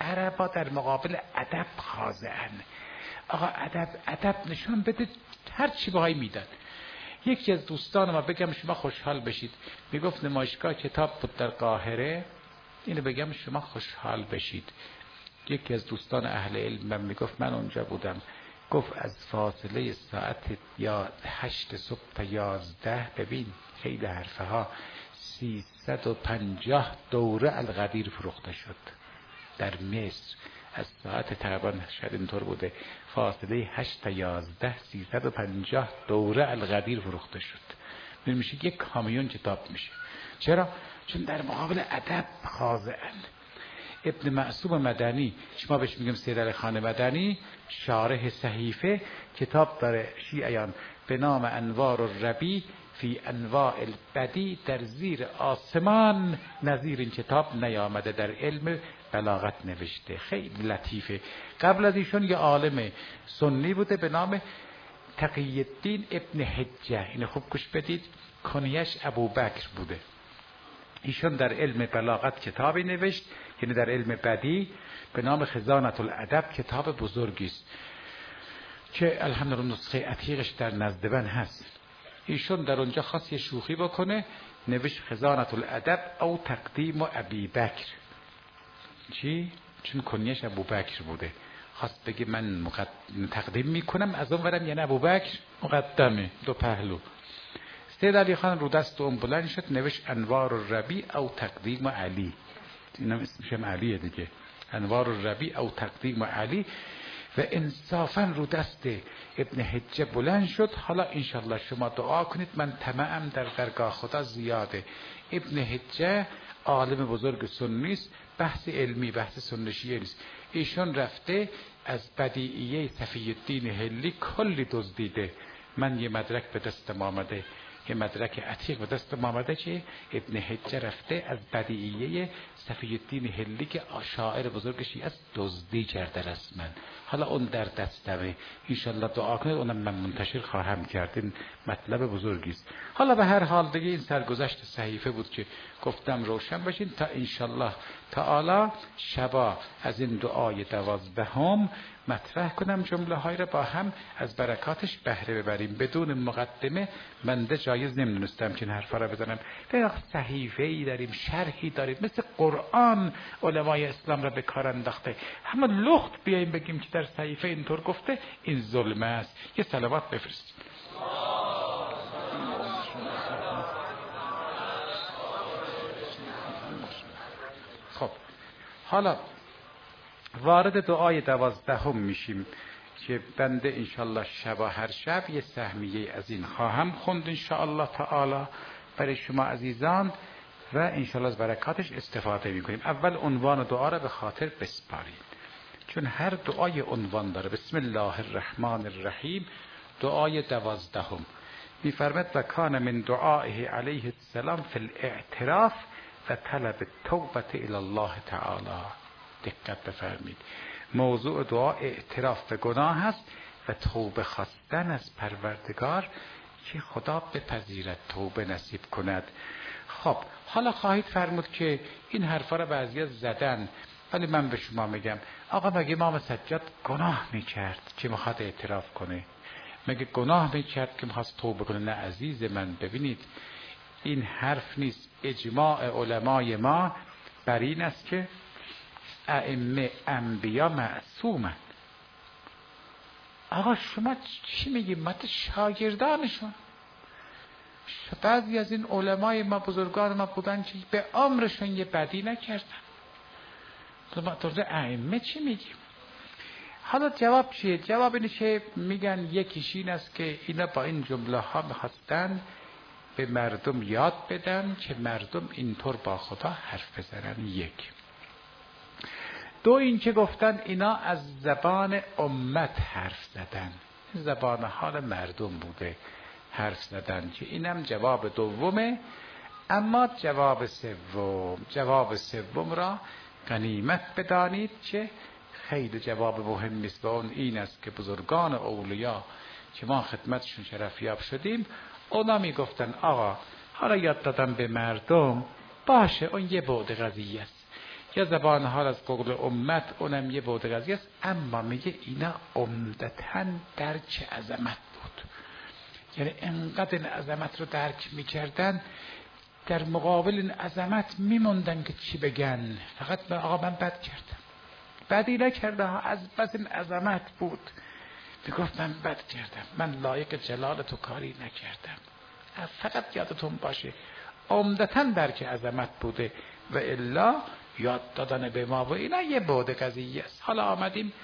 عربا در مقابل ادب خاضعن. آقا ادب ادب نشان بده، هر چی بهایی میدن. یکی از دوستان ما بگم شما خوشحال بشید، میگفت نمایشگاه کتاب بود در قاهره، اینو بگم شما خوشحال بشید. یکی از دوستان اهل علم من میگفت من اونجا بودم، گفت از فاصله ساعت یا هشت صبح تا یازده، ببین خیلی حرفه ها، سیصد و پنجاه دوره القدیر فروخته شد در مصر. از ساعت تقریبا شاید اینطور بوده، فاصله هشت تا یازده، سیصد و پنجاه دوره القدیر فروخته شد. میشه یک کامیون کتاب میشه. چرا؟ چون در مقابل ادب خاضعن. ابن معصوم مدنی، شما بهش میگم سید علی خان مدنی، شارح صحیفه، کتاب داره شیعیان به نام انوار الربیع فی انواع البدیع، در زیر آسمان نظیر این کتاب نیامده، در علم بلاغت نوشته، خیلی لطیفه. قبل از ایشون یه عالم سنی بوده به نام تقی الدین ابن حجه، اینو خوب گوش بدید، کنیش ابوبکر بوده. ایشون در علم بلاغت کتابی نوشت، یعنی در علم بدیع، به نام خزانة الادب، کتاب بزرگی است که الحمدلله نسخه عتیقش در نزد من هست. ایشون در اونجا خواست یه شوخی بکنه، نوشت خزانة الادب او تقدیم ابی بکر. چی؟ چون کنیش ابوبکر بوده، خواست بگه من مقدم تقدیم میکنم، از اون ورم یعنی ابوبکر مقدمه، دو پهلو. سید علی خان رو دست اون بلند شد، نوشت انوار الربیع او تقدیم علی، اینم اسمش هم علیه دیگه، انوار الربیع او تقدیم علی. و انصافا رو دست ابن حجه بلند شد. حالا انشالله شما دعا کنید، من طمعم در درگاه خدا زیاده. ابن حجه عالم بزرگ سنی است، بحث علمی بحث سنی شیعه نیست. ایشون رفته از بدیعیه صفی الدین هلی کلی دزدیده. من یه مدرک به دستم آمده، یه مدرک عتیق به دستم آمده که ابن حجه رفته از بدیعیه صفی الدین هلی که شاعر بزرگ شیعه است دزدی کرده رسما. حالا اون در دستمه، انشالله دعا کنید اونم من منتشر خواهم کرد، این مطلب بزرگی است. حالا به هر حال دیگه این سرگذشت صحیفه بود که گفتم روشن بشین تا انشالله تعالی شبا از این دعای دوازدهم مطرح کنم، جمله های را با هم از برکاتش بهره ببریم. بدون مقدمه بنده جایز نمیدونستم که این حرفا را بزنم. در صحیفه ای داریم، شرحی داریم، مثل قرآن علمای اسلام را به کار انداخته. همه لخت بیاییم بگیم که در صحیفه اینطور گفته، این ظلم است. یه صلوات بفرستید. خب حالا وارد دعای دوازدهم میشیم که بنده انشالله شبا هر شب یه سهمیه از این خواهم خوند انشالله تعالی برای شما عزیزان و انشالله از برکاتش استفاده میکنیم. اول عنوان دعا را به خاطر بسپارید، چون هر دعای عنوان داره. بسم الله الرحمن الرحیم، دعای دوازدهم میفرماد و کان من دعائه علیه السلام فی الاعتراف و طلب التوبه الی الله تعالی. دقت بفرمید، موضوع دعا اعتراف به گناه هست و توبه خواستن از پروردگار که خدا بپذیرد، توبه نصیب کند. خب حالا خواهید فرمود که این حرفا را بعضیا زدن، ولی من به شما میگم آقا مگه امام سجاد گناه میکرد که میخواد اعتراف کنه؟ مگه گناه میکرد که میخواد توبه کنه؟ نه عزیز من، ببینید این حرف نیست. اجماع علمای ما بر این است که ائمه انبیا معصومند. آقا شما چی میگی؟ ما شاگردانشون. بعضی از این علمای ما بزرگان ما بودن که به عمرشون یه بدی نکردن. تو ائمه چی میگی؟ حالا جواب چیه؟ جواب اینه که میگن یکیش این است که اینا با این جمله ها میخواستن به مردم یاد بدن که مردم اینطور با خدا حرف بزنن. یک. دو این که گفتن اینا از زبان امت حرف زدن، زبان حال مردم بوده حرف زدن، که اینم جواب دومه. اما جواب سوم، جواب سوم را غنیمت بدانید که خیلی جواب مهمی است و اون این است که بزرگان اولیا که ما خدمتشون شرفیاب شدیم، اونا می گفتن آقا حالا یاد دادم به مردم باشه، اون یه بعد قضیه است. یا زبان حال از قول امت، اونم یه بعد قضیه است. اما میگه اینا عمدتاً درک عظمت بود، یعنی انقدر این عظمت رو درک میکردن در مقابل این عظمت میموندن که چی بگن. فقط به آقا من بد کردم، بدی نکرده ها، از بس این عظمت بود میگفت من بد کردم، من لایق جلال تو کاری نکردم. فقط یادتون باشه عمدتاً درک عظمت بوده و الا یاد دادن به ما و اینا یه بعد قضیه است. حالا آمدیم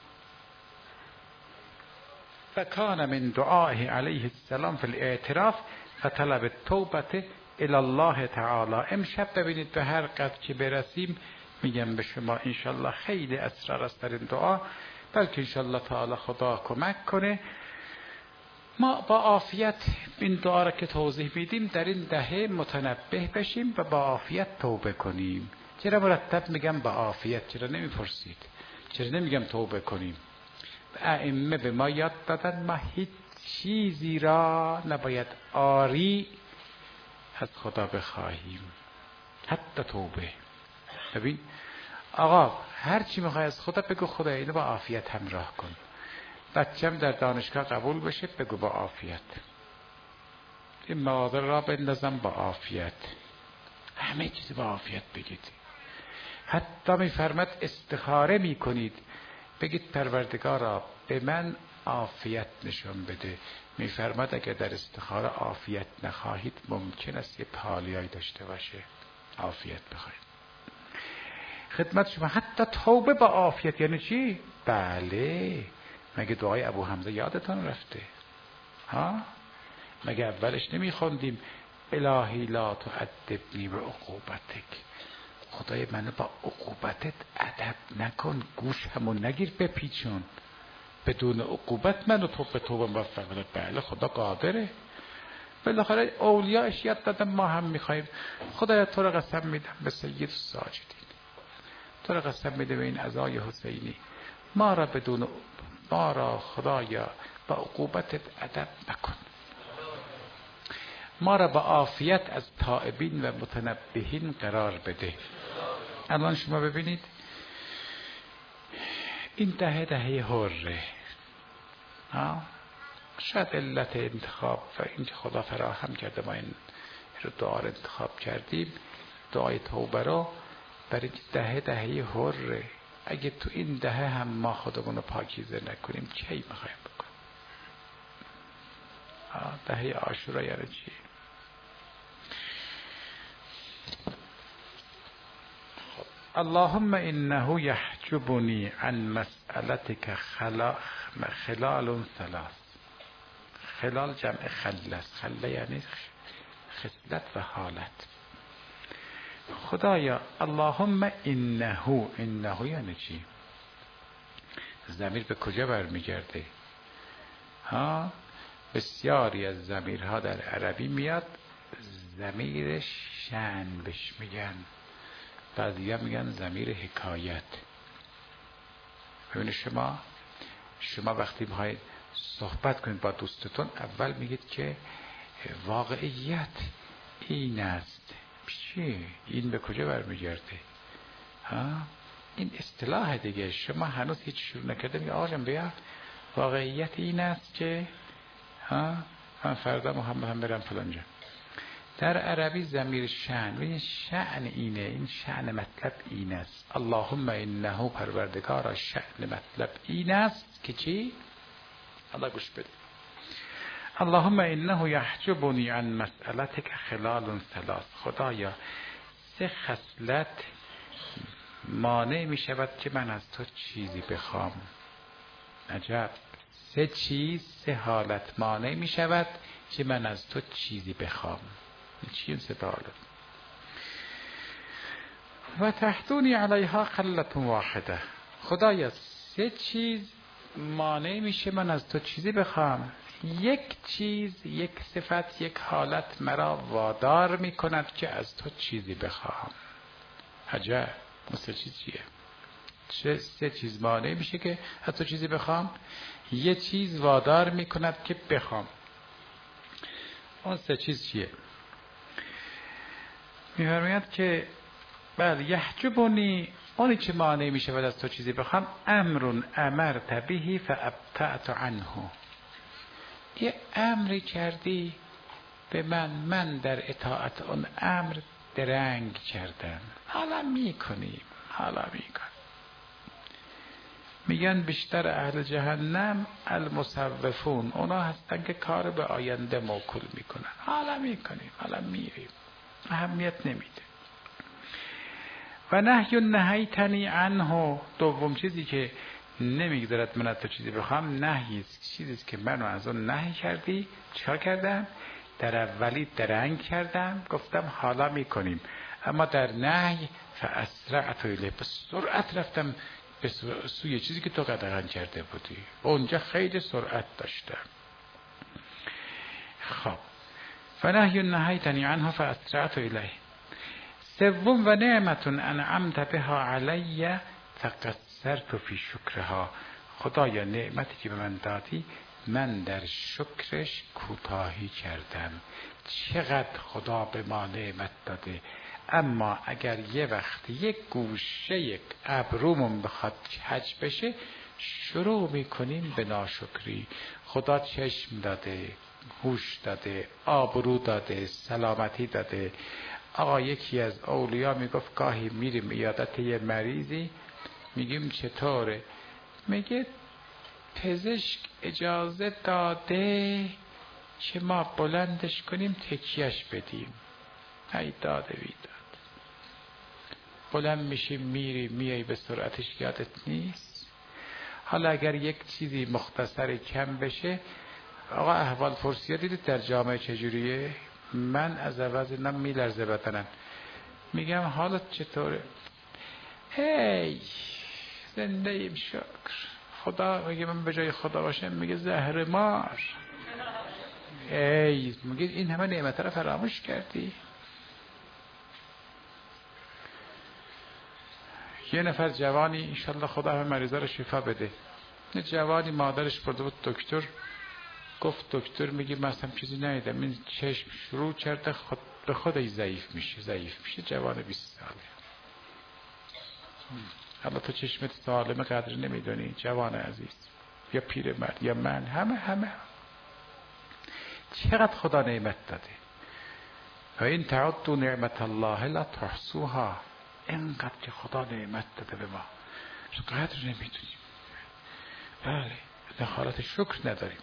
فکان من دعائه علیه السلام فی الاعتراف فطلب التوبه الی الله تعالی. امشب ببینید به هر قدر که برسیم میگم به شما انشالله خیلی اسرار است در این دعا، بلکه انشالله تعالی خدا کمک کنه ما با عافیت این دعا را که توضیح میدیم در این دهه متنبه بشیم و با عافیت توبه کنیم. چرا مرتب میگم با عافیت؟ چرا نمیپرسید؟ چرا نمیگم توبه کنیم؟ ائمه به ما یاد دادن ما هیچ چیزی را نباید آری از خدا بخواهیم، حتی توبه. ببین آقا هر چی میخوای از خدا بگو خدا اینو با عافیت همراه کن. بچم در دانشگاه قبول بشه بگو با عافیت، این مواد را بندازم با عافیت، همه چیز با عافیت بگید. حتی میفرماد استخاره میکنید بگید پروردگارا به من عافیت نشون بده. میفرماد اگر در استخاره عافیت نخواهید ممکن است یه پالیایی داشته باشه، عافیت بخواید. خدمت شما حتی توبه با عافیت یعنی چی؟ بله، مگه دعای ابو حمزه یادتون رفته ها؟ مگه اولش نمیخوندیم الهی لا تعذبنی بعقوبتک، خدای منو با عقوبتت ادب نکن، گوش همون نگیر بپیچون، بدون عقوبت منو تو به توبه موفق کنه. بله خدا قادره. بالاخره اولیاءش یاد دادن ما هم میخوایم. خدایا تو رو قسم میدم به سید الساجدین، تو رو قسم میدم به این عزای حسینی، ما را بدون ما را خدایا با عقوبتت ادب نکن، ما را با عافیت از تائبین و متنبهین قرار بده. الان شما ببینید این دهه دهه حره، شاید علت انتخاب و این که خدا فراهم کرده ما این رو دعا رو انتخاب کردیم، دعای توبه رو برای دهه دهه حره. اگه تو این دهه هم ما خودمون رو پاکیزه نکنیم چی میخوایم بکنیم؟ دهه عاشورا یعنی چی؟ اللهم انه یحجبنی عن مسئلتک خلال ثلاث. خلال جمع خله است، خله یعنی خصلت و حالت. خدایا اللهم انه، انه یعنی چی؟ ضمیر به کجا برمیگرده؟ ها بسیاری از ضمیرها در عربی میاد ضمیر شأن بهش میگن، بعضیا میگن ضمیر حکایت. ببینید شما شما وقتی میخواید صحبت کنید با دوستتون اول میگید که واقعیت این است. چی؟ این به کجا برمیگرده؟ ها این اصطلاح دیگه. شما هنوز هیچ شروع نکرده میگه آقا جان بیا واقعیت این است که ها من فردا محمد هم برم فلان جا. در عربی ضمیر شأن، این شأن اینه، این شأن مطلب این است. اللهم انه، پروردگارا شأن مطلب این است که چی؟ الله گوش بده. اللهم انه یحجبنی عن مسئلتک خلال ثلاث. خدایا سه خصلت مانع می شود که من از تو چیزی بخوام. عجب، سه چیز، سه حالت مانع می شود که من از تو چیزی بخوام. چی این سه حالت؟ و تحتونی علیها خلة واحده. خدایا سه چیز مانع میشه من از تو چیزی بخوام. یک چیز، یک صفت، یک حالت مرا وادار میکند که از تو چیزی بخوام. عجب، اون سه چیز چیه؟ چه سه چیز مانع میشه که از تو چیزی بخوام؟ یک چیز وادار میکند که بخوام. اون سه چیز چیه؟ میفرماید که بله یحجبنی، اونی که مانع میشه از تو چیزی بخوام، امرون امرت به فابطأت عنه، یه امری کردی به من، من در اطاعت اون امر درنگ کردم. حالا میکنیم حالا میکنیم. میگن بیشتر اهل جهنم المسوفون، اونا هستن که کار به آینده موکول میکنن. حالا میکنیم حالا میریم، اهمیت نمیده. و نهی نهیتنی عنه، دوم چیزی که نمیگذارد من از تو چیزی بخوام نهی، چیزی که منو از اون نهی کردی. چیکار کردم؟ در اولی درنگ کردم، گفتم حالا میکنیم، اما در نهی فاسرعت الیه، به سرعت رفتم به سوی چیزی که تو قدغن کرده بودی. اونجا خیلی سرعت داشتم. خب فنهی نهیتنی عنه فاسرعت الیه. سوم و نعمت انعمت بها علی فقصرت فی شکرها، خدایا نعمتی که به من دادی من در شکرش کوتاهی کردم. چقدر خدا به ما نعمت داده، اما اگر یه وقت یک گوشه یک ابرومون بخواد کج بشه شروع میکنیم به ناشکری. خدا چشم داده، هوش داده، آبرو داده، سلامتی داده. آقا یکی از اولیا میگفت گاهی میریم عیادت یه مریضی، میگیم چطوره؟ میگه پزشک اجازه داده که ما بلندش کنیم تکیهش بدیم. ای داده بیداد، بلند میشی میری میای به سرعتش یادت نیست. حالا اگر یک چیزی مختصر کم بشه، آقا احوال پرسیه دیدید در جامعه چجوریه؟ من از عوض اینم میلرزه بدنم، میگم حالت چطوره؟ هی زنده ایم شکر. خدا میگه من به جای خدا باشم میگه زهر مار. ای میگه این همه نعمت رو فراموش کردی. یه نفر جوانی انشالله خدا همه مریضا رو شفا بده، یه جوانی مادرش برده بود دکتر، گفت دکتر میگه من اصلا چیزی ندیدم، این چشم شروع کرده خود به خودش ضعیف میشه ضعیف میشه. جوان بیست ساله. حالا تو چشمت سالمه قدر نمیدونی جوان عزیز، یا پیر مرد یا من، همه همه چقدر خدا نعمت داده. و این تعدوا نعمت الله لا تحصوها، اینقدر که خدا نعمت داده به ما قدر نمیدونیم. بله در حالت شکر نداریم.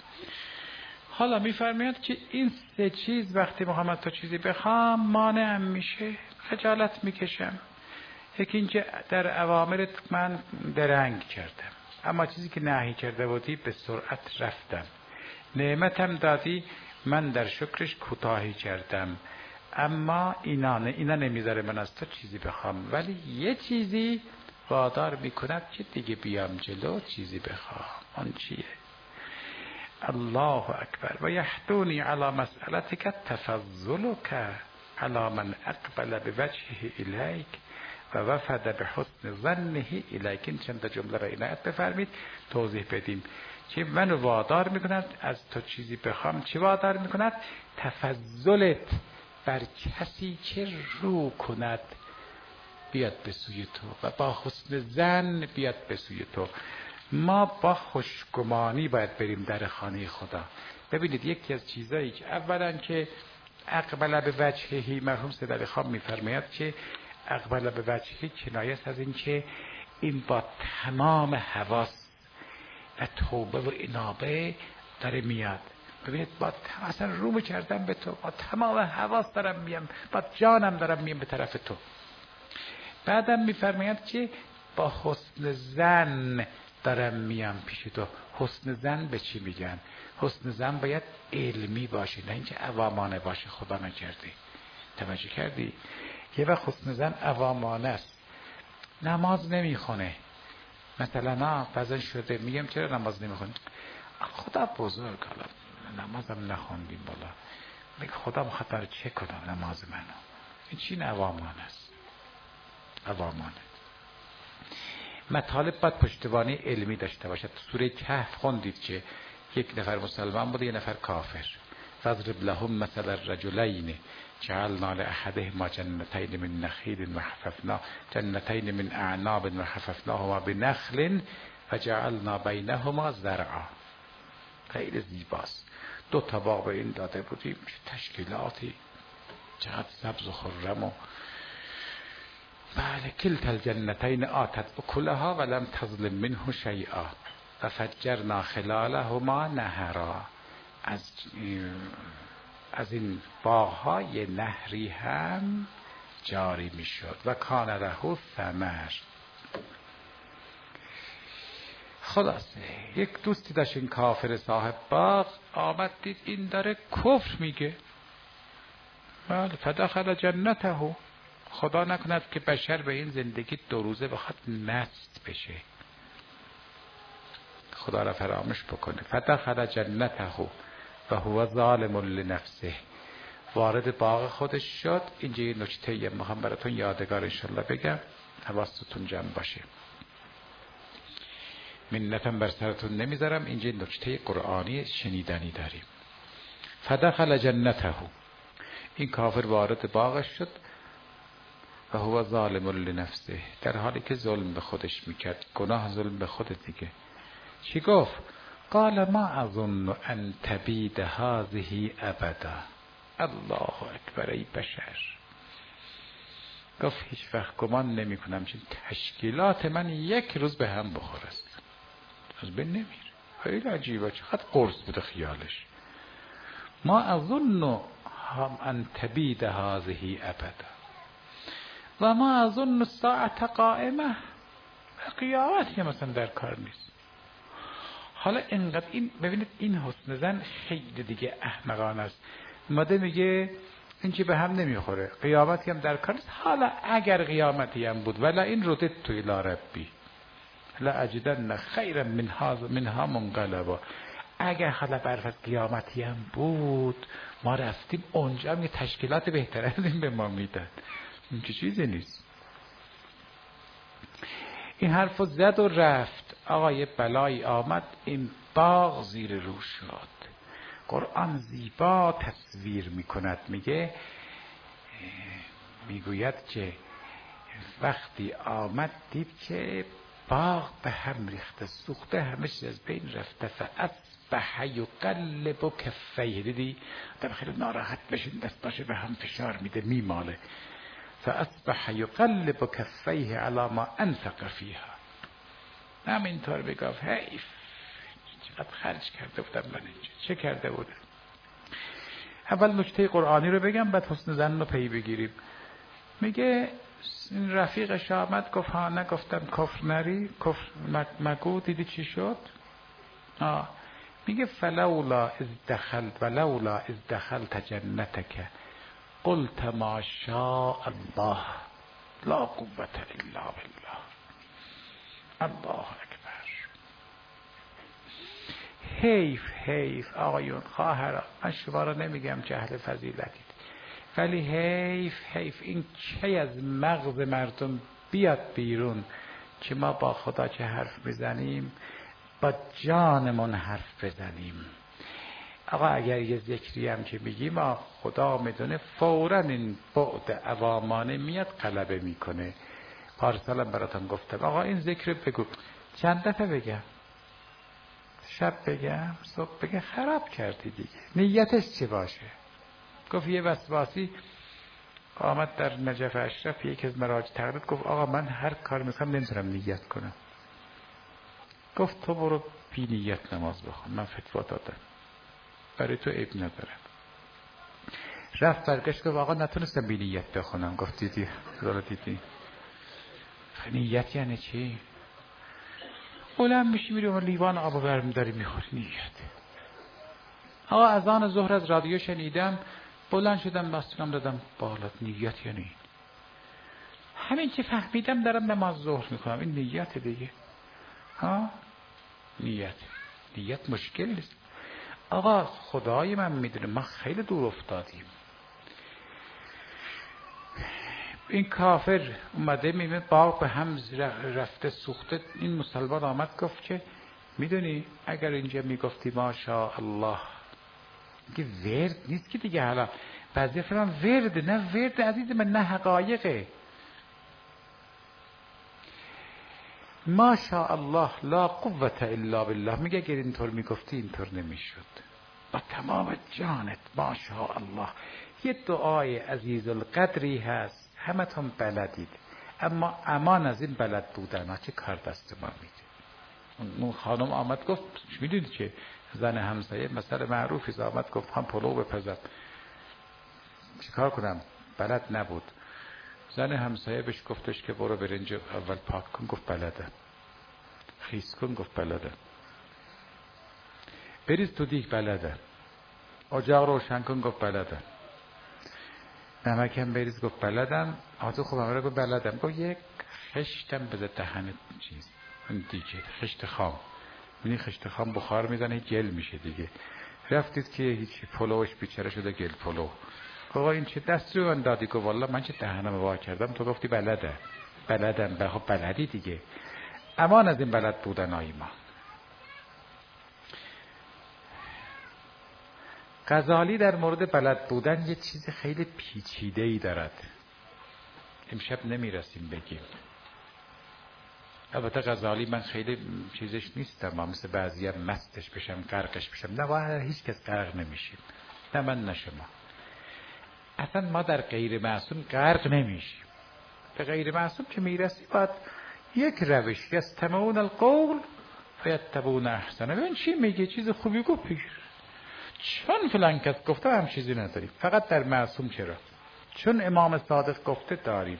حالا میفرماید که این سه چیز وقتی محمد تو چیزی بخوام مانعم میشه، خجالت میکشم. یکی اینکه در اوامرت من درنگ کردم، اما چیزی که نهی کرده بودی به سرعت رفتم. نعمتم دادی من در شکرش کوتاهی کردم، اما اینا نه اینا نمیذاره من از تو چیزی بخوام، ولی یه چیزی وادار میکند که دیگه بیام جلو چیزی بخوام. آن چیه؟ الله اکبر. و یحتونی علی مسئلتک تفضلک علی من اقبل بوجهه الیک و وفد به حسن ظنه الیک. این چند جمله را عنایت بفرمید توضیح بدیم که منو وادار میکند از تو چیزی بخوام. چی وادار میکند؟ تفضلت بر کسی که رو کند بیاد به سوی تو و با حسن ظن بیاد به سوی تو. ما با خوشگمانی باید بریم در خانه خدا. ببینید یکی از چیزایی که اولا که اقبل به وجهه، مرحوم سید علی خان میفرماید که اقبل به وجهه کنایه از این که این با تمام حواس و توبه و انابه داره میاد. ببینید با اصلا رو کردم به تو، با تمام حواس دارم میام، با جانم دارم میام به طرف تو. بعدم میفرماید که با حسن ظن دارم میام پیش تو. حسن ظن به چی میگن؟ حسن ظن باید علمی باشه، نه اینکه عوامانه باشه. خدا نکرده. توجه کردی؟ یه وقت حسن ظن عوامانه است. نماز نمیخونه مثلا، نه بعضا شده میگم چرا نماز نمیخونی؟ خدا بزرگ، حالا نمازم نخوندیم بالا، میگه خدا مخاطر چه کنم نماز منو؟ این چی عوامانه است؟ عوامانه. مطالب باید پشتوانه علمی داشته باشد. سوره کهف خوندید که یک نفر مسلمان بوده، یک نفر کافر. فاضرب لهم مثل الرجلین جعلنا لأحدهما جنتين من نخیل و حففنا جنتين من اعناب و حففناهما بنخل و جعلنا بینهما زرعا. خیلی زیباست. دو تا باغ به این داده بودیم، تشکیلاتی چقدر سبز و خرم و بله. کلتا الجنتین آتت اکلها ولم تظلم منه شیئا و فجرنا خلالهما نهرا. از از این باغ‌ها یه نهری هم جاری میشد و کان له ثمر. خلاصه یک دوستی داشت، این کافر صاحب باغ آمد دید این داره کفر میگه. بله. فدخل جنته. خدا نکند که بشر به این زندگی دو روزه بخواد مست بشه، خدا را فراموش بکنه. فدخل جنته و هو ظالم لنفسه. وارد باغ خودش شد. اینجا یه نکته یه میخوام براتون یادگار انشالله بگم، حواستون جمع باشه. منتم بر سرتون نمیذارم. اینجا نکته قرآنی شنیدنی داریم. فدخل جنته. این کافر وارد باغش شد و هو ظالم لنفسه، در حالی که ظلم به خودش میکرد. گناه ظلم به خودت دیگه. چی گفت؟ قال ما اظن ان تبید هذه ابدا. الله اکبر. ای بشر، گفت هیچ وقت گمان نمی کنم چون تشکیلات من یک روز به هم بخوره است، از بین نمیر. خیلی عجیبه، چقدر قرص بوده خیالش. ما اظن هم ان تبید هذه ابدا و ما اظن الساعه قائمه. قیامت که مثلا در کار نیست. حالا اینقدر این ببینید این حسن زن خیلی دیگه احمقانه است. ماده میگه این چی به هم نمیخوره، قیامتی هم در کار نیست. حالا اگر قیامتی هم بود ولی این ردت تو الی ربی لاجدن خیرا من هذا منها منقلبا. اگر حالا برفت قیامتی هم بود ما رفتیم اونجا هم یه تشکیلات بهتر از این به ما میدن. این چه چیزی نیست. این حرفو زد و رفت. آقا یه بلایی آمد، این باغ زیر رو شد. قرآن زیبا تصویر میکند، میگه میگوید که وقتی آمد دید که باغ به هم ریخته، سوخته، همه چیز از بین رفته. فاصبح یقلب کفیه. دیدی آدم خیلی ناراحت بشه، دستاشه به هم فشار میده، میماله. فاصبح یقلب کفیه علی ما انفق فیها. همینطور بگفت حیف، چقدر خرج کرده بودم من اینجا، چه کرده بودم. اول نکته قرآنی رو بگم بعد حسن ظن رو پی بگیریم. میگه این رفیقش آمد گفت ها نگفتم کفر نری، کفر مگو. دیدی چی شد؟ آه. میگه فلولا از دخلت ولولا از دخلت جنتک قلت ما شاء الله لا قوة الا بالله. الله اکبر. حیف حیف آقایون خواهران، من شما را نمیگم که اهل فضیلتید، ولی حیف حیف این چه از مغز مردم بیاد بیرون که ما با خدا چه حرف بزنیم با جانمون حرف بزنیم. آقا اگر یه ذکری هم که بگیم ما خدا میدونه فوراً این بعد عوامانه میاد غلبه میکنه. پارسالم براتون گفتم آقا این ذکر بگو، چند دفعه بگم؟ شب بگم؟ صبح بگم؟ خراب کردی دیگه. نیتش چی باشه؟ گفت یه وسواسی آمد در نجف اشرف، یکی از مراجع تقلید گفت آقا من هر کار میکنم نمیتونم نیت کنم. گفت تو برو بی نیت نماز بخون، من فتوا دادم، برای تو عیب ندارم. رفت برگشت گفت آقا نتونستم بی نیت بخونم. گفت دیدی رو دیدی نیت یعنی چی؟ بلند میشی میری اون لیوان آب برمیداری میخوری، نیت. آقا اذان ظهر از رادیو شنیدم، بلند شدم بستونم دادم بالا، نیت یعنی این. همین که فهمیدم دارم نماز ظهر میکنم، این نیت دیگه. ها نیت نیت مشکل نیست. آقا خدای من میدونه ما خیلی دور افتادیم. این کافر اومده میبینه باغ به هم رفته سوخته. این مسلمان آمد گفت که میدونی اگر اینجا میگفتی ماشاءالله که ورد نیست که دیگه. حالا بعضی فرمان ورد، نه ورد عزیز من، نه حقایقه. ماشاء الله لا قوت الا بالله. میگه اگر اینطور میگفتی اینطور نمیشد. با تمام جانت ماشاء الله. یه دعای عزیز القدری هست همتون بلدید، اما امان از این بلد بودن ها چه کار دست ما میده. اون خانم آمد گفت میدونید که زن همسایه مثلا معروفی آمد گفت هم پلو بپزم، چیکار کنم؟ بلد نبود. زن همسایه بهش گفتش که برو برنج اول پاک کن، گفت بلده. خیس کن، گفت بلده. بریز تو دیگ، بلده. اجاق روشن کن، گفت بلده. نمکم بریز، گفت بلدم. آتو خوب همه رو گفت بلدم. گفت یک خشتم بذار دهنت چیز اون دیگه، خشت خام. می‌بینی خشت خام بخار میزنه گل میشه دیگه. رفتید که هیچ پلوش بیچاره شده گل پلو. آقا این چه دست رو من دادی؟ گفت والله من چه دهنم وا کردم، تو گفتی بلده. بلدم. به خب بلدی دیگه. امان از این بلد بودن آی ما. غزالی در مورد بلد بودن یه چیز خیلی پیچیده‌ای دارد. امشب نمیرسیم بگیم. البته غزالی من خیلی چیزش نیستم، ما مثل بعضی هم مستش بشم غرقش بشم. نه واقعا هیچ کس غرق نمیشیم، نه من نه شما. اصلا ما در غیر معصوم غرق نمیشیم. به غیر معصوم که میرسی باید یک روش، یستمعون القول فیتبعون احسنه. ببین چی میگه، چیز خوبی گفت بگیر. چون فلان کس گفته هم چیزی نداریم. فقط در معصوم چرا؟ چون امام صادق گفته داریم،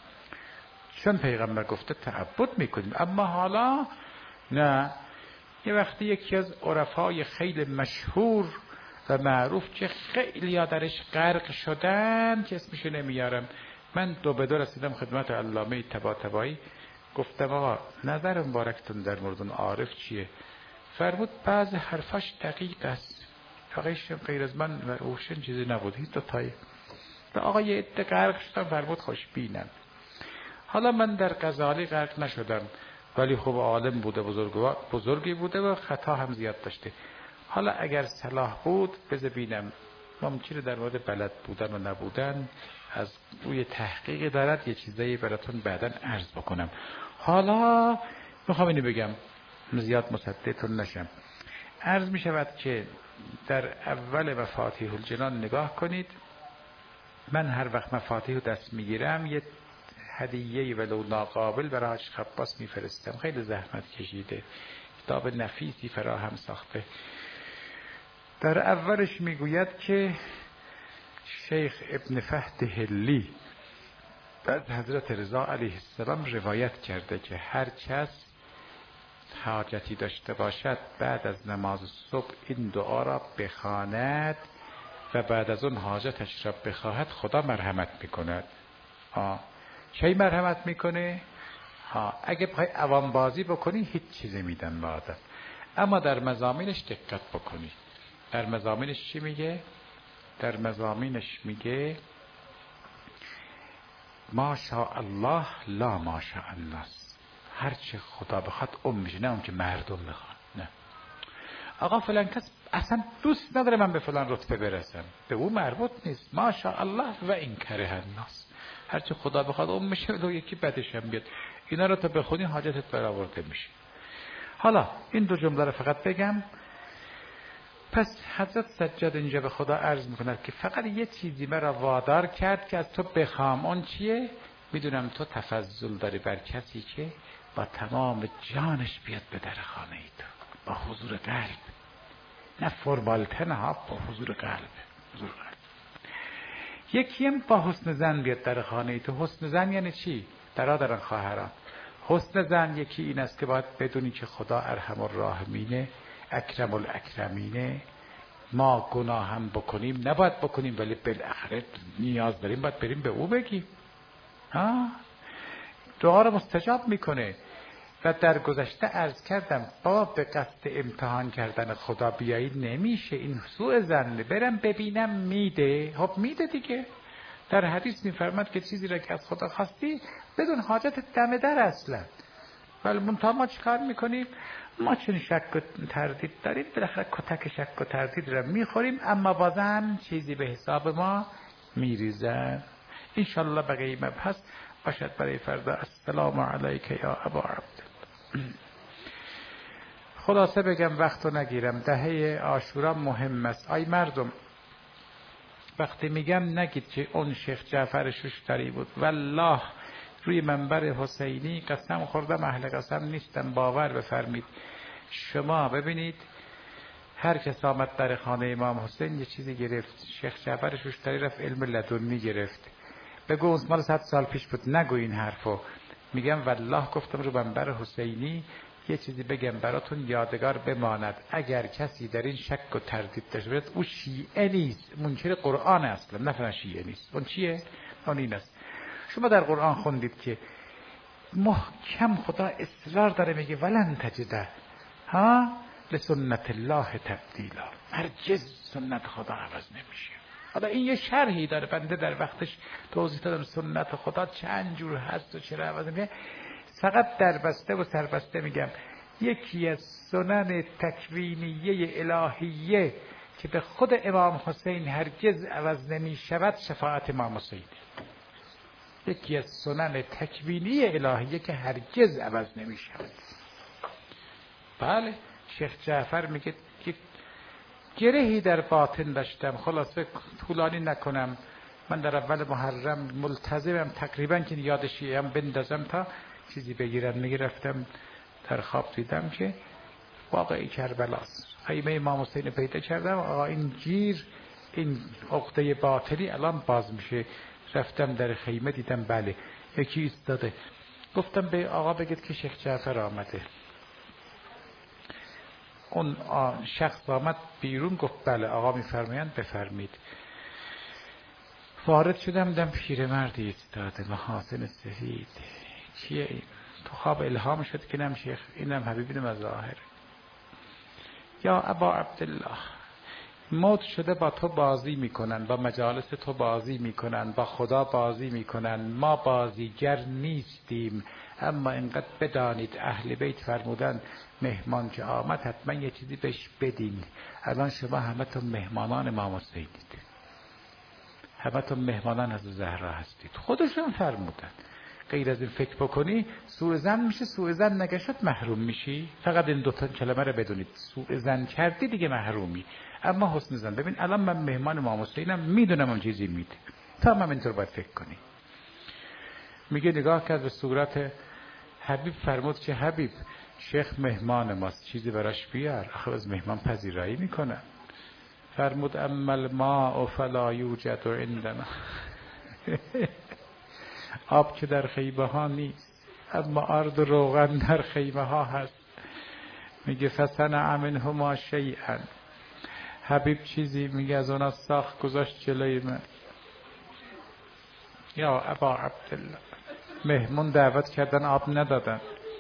چون پیغمبر گفته تعبد میکنیم. اما حالا نه. یه وقتی یکی از عرفای خیلی مشهور و معروف که خیلی ها درش غرق شدن که اسمشو نمیارم، من دو به دو رسیدم خدمت علامه طباطبایی، گفتم آقا نظر مبارکتون در مورد عارف چیه؟ فرمود بعض حرفاش دقیق است، فقیش غیر از من و اوشن چیزی نبود، هیچ دو تایی. آقا یه عده غرق شدم، فرمود خوشبینم. حالا من در غزالی غرق نشدم، ولی خب عالم بوده، بزرگوار بزرگی بوده و خطا هم زیاد داشته. حالا اگر صلاح بود بذار ببینم ممکنه در مورد بلد بودن و نبودن از روی تحقیق دارد یه چیزایی براتون بعداً عرض بکنم. حالا میخوام اینو بگم زیاد مصدقتون نشم. عرض می شود که در اول مفاتیح الجنان نگاه کنید. من هر وقت مفاتیح دست میگیرم یه هدیه ولو ناقابل برای حاج خباس میفرستم. خیلی زحمت کشیده، کتاب نفیسی فراهم ساخته. در اولش میگوید که شیخ ابن فهد هلی بعد حضرت رضا علیه السلام روایت کرده که هر کس حاجتی داشته باشد بعد از نماز صبح این دعا را بخواند و بعد از اون حاجتش را بخواهد خدا مرحمت میکند. آه. کی مرحمت میکنه؟ ها اگه بخوای عوام بازی بکنی هیچ چیزی میدن به آدم، اما در مضامینش دقت بکنی. در مضامینش چی میگه؟ در مضامینش میگه ماشاء الله لا ماشاء الناس. هرچه خدا بخواد اون میشه، نه اون که مردم بخواد. نه آقا فلان کس اصلا دوست نداره من به فلان رتبه برسم، به اون مربوط نیست. ماشاء الله و این کره الناس. هرچه خدا بخواد اون میشه و یکی بعدش هم بیاد. اینا رو تا بخونی حاجتت برآورده میشه. حالا این دو جمله رو فقط بگم. پس حضرت سجاد اینجا به خدا عرض میکند که فقط یه چیزی مرا وادار کرد که از تو بخوام. اون چیه؟ میدونم تو تفضل داری بر کسی که با تمام جانش بیاد به در خانه ای تو، با حضور قلب، نه فرمالته، نه با حضور قلب. حضور قلب. یکی هم با حسن زن بیاد در خانه ای تو. حسن زن یعنی چی؟ برادران خواهران، حسن زن یکی این است که باید بدونی که خدا ارحم الراحمینه، اکرم الاکرمینه. ما گناه هم بکنیم نباید بکنیم، ولی بالاخره نیاز داریم باید بریم به او بگیم. ها دعا رو مستجاب میکنه. و در گذشته عرض کردم با به قصد امتحان کردن خدا بیایی نمیشه. این سوء ظن. برم ببینم میده، خب میده دیگه. در حدیث میفرماد که چیزی را که از خدا خواستی بدون حاجت دم در اصلا ولی منتها ما چی کار میکنیم؟ ما چون شک و تردید داریم بالاخره کتک شک و تردید را میخوریم، اما بازم چیزی به حساب ما میریزن. انشالله بقیه مبحث باشد برای فردا. السلام علیک یا ابا عبدالله. خلاصه بگم وقتو نگیرم، دهه عاشورا مهم است. آی مردم، وقتی میگم نگید که اون شیخ جعفر شوشتری بود، والله روی منبر حسینی قسم خوردم، اهل قسم نیستم، باور بفرمید. شما ببینید هر کس آمد در خانه امام حسین یه چیزی گرفت. شیخ جعفر شوشتری رفت علم لدنی گرفت. بگو اون مال صد سال پیش بود، نگو این حرفو. میگم والله گفتم رو منبر حسینی یه چیزی بگم براتون یادگار بماند. اگر کسی در این شک و تردید داشته باشه او شیعه نیست، منکر قرآن اصلا، نه فقط شیعه نیست. اون چیه؟ اون این است. شما در قرآن خوندید که محکم خدا اصرار داره میگه ولن تجده ها لسنت الله تبدیلا، هرگز سنت خدا عوض نمیشه. حالا این یه شرحی داره، بنده در وقتش توضیح دادم سنت خدا چند جور هست و چرا عوض نمیشه. فقط در بسته و سربسته میگم یکی از سنن تکوینیه الهیه که به خود امام حسین هرگز عوض نمی شود شفاعت امام حسین. یکی از سنن تکوینی الهیه که هرگز عوض نمی شود. بله شیخ جعفر میگه که گرهی در باطن داشتم. خلاصه طولانی نکنم، من در اول محرم ملتزمم تقریبا که یادشی هم بندازم تا چیزی بگیرم. میگه رفتم در خواب دیدم که واقعی کربلاست. خیمه امام حسین پیدا کردم، آقا این گیر این عقده باطنی الان باز میشه. رفتم در خیمه دیدم بله یکی ایستاده. گفتم به آقا بگید که شیخ جعفر آمده. اون شخص آمد بیرون، گفت بله آقا میفرمایند بفرمید. وارد شدم دیدم پیرمردی ایستاده محاسن سفید. چیه این؟ تو خواب الهام شد که نم شیخ، اینم حبیب بن مظاهر. یا ابا عبدالله، موت شده با تو بازی میکنن، با مجالس تو بازی میکنن، با خدا بازی میکنن. ما بازیگر نیستیم، اما اینقدر بدانید اهل بیت فرمودن مهمان که آمد حتما یه چیزی بهش بدین. الان شما همه تون مهمانان امام حسینید، همه تون مهمانان حضرت زهرا هستید. خودشون فرمودن. غیر از این فکر بکنی سوء ظن میشه، سوء ظن نگشت محروم میشی. فقط این دوتا کلمه رو بدونید، سوء ظن کردی دیگه محرومی، اما حسن ظن. ببین الان من مهمان امام حسینم، میدونم اون چیزی میده، تا من اینطور باید فکر کنی. میگه نگاه کرد به صورت حبیب، فرمود که حبیب شیخ مهمان ماست، چیزی براش بیار، آخه از مهمان پذیرایی میکنه. فرمود اما الماء فلا یوجد عندنا آب که در خیمه ها نیست، اما آرد و روغن در خیمه ها هست. میگه فصنع منهما شیئا، حبیب چیزی میگه از اونا ساخت گذاشت جلوی من. یا ابا عبدالله، مهمون دعوت کردن آب ندادن،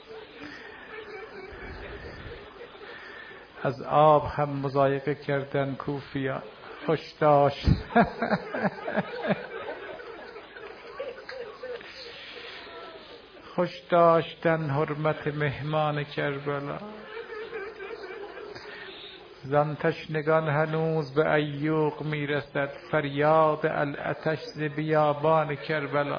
از آب هم مضایقه کردن کوفیا. خوش داشت خوش داشتن حرمت مهمان کربلا. زان تشنگان هنوز به عیوق میرسد، فریاد العطش ز بیابان کربلا.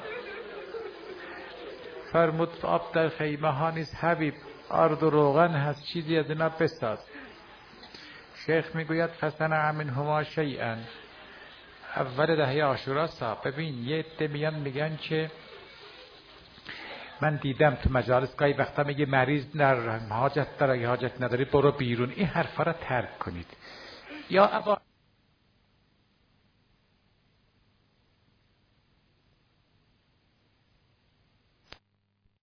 فرمود آب در خیمه ها نیست حبیب، آرد و روغن هست، چیزی از اینا بساز. شیخ میگوید فصنع منهما شیئا. اول دهه عاشورا صاحب. ببین یه عده میان میگن که من دیدم تو مجالس گاهی وقتا میگه مریض در حاجت داره، حاجت نداری برو بیرون. این حرفا را ترک کنید. یا ابا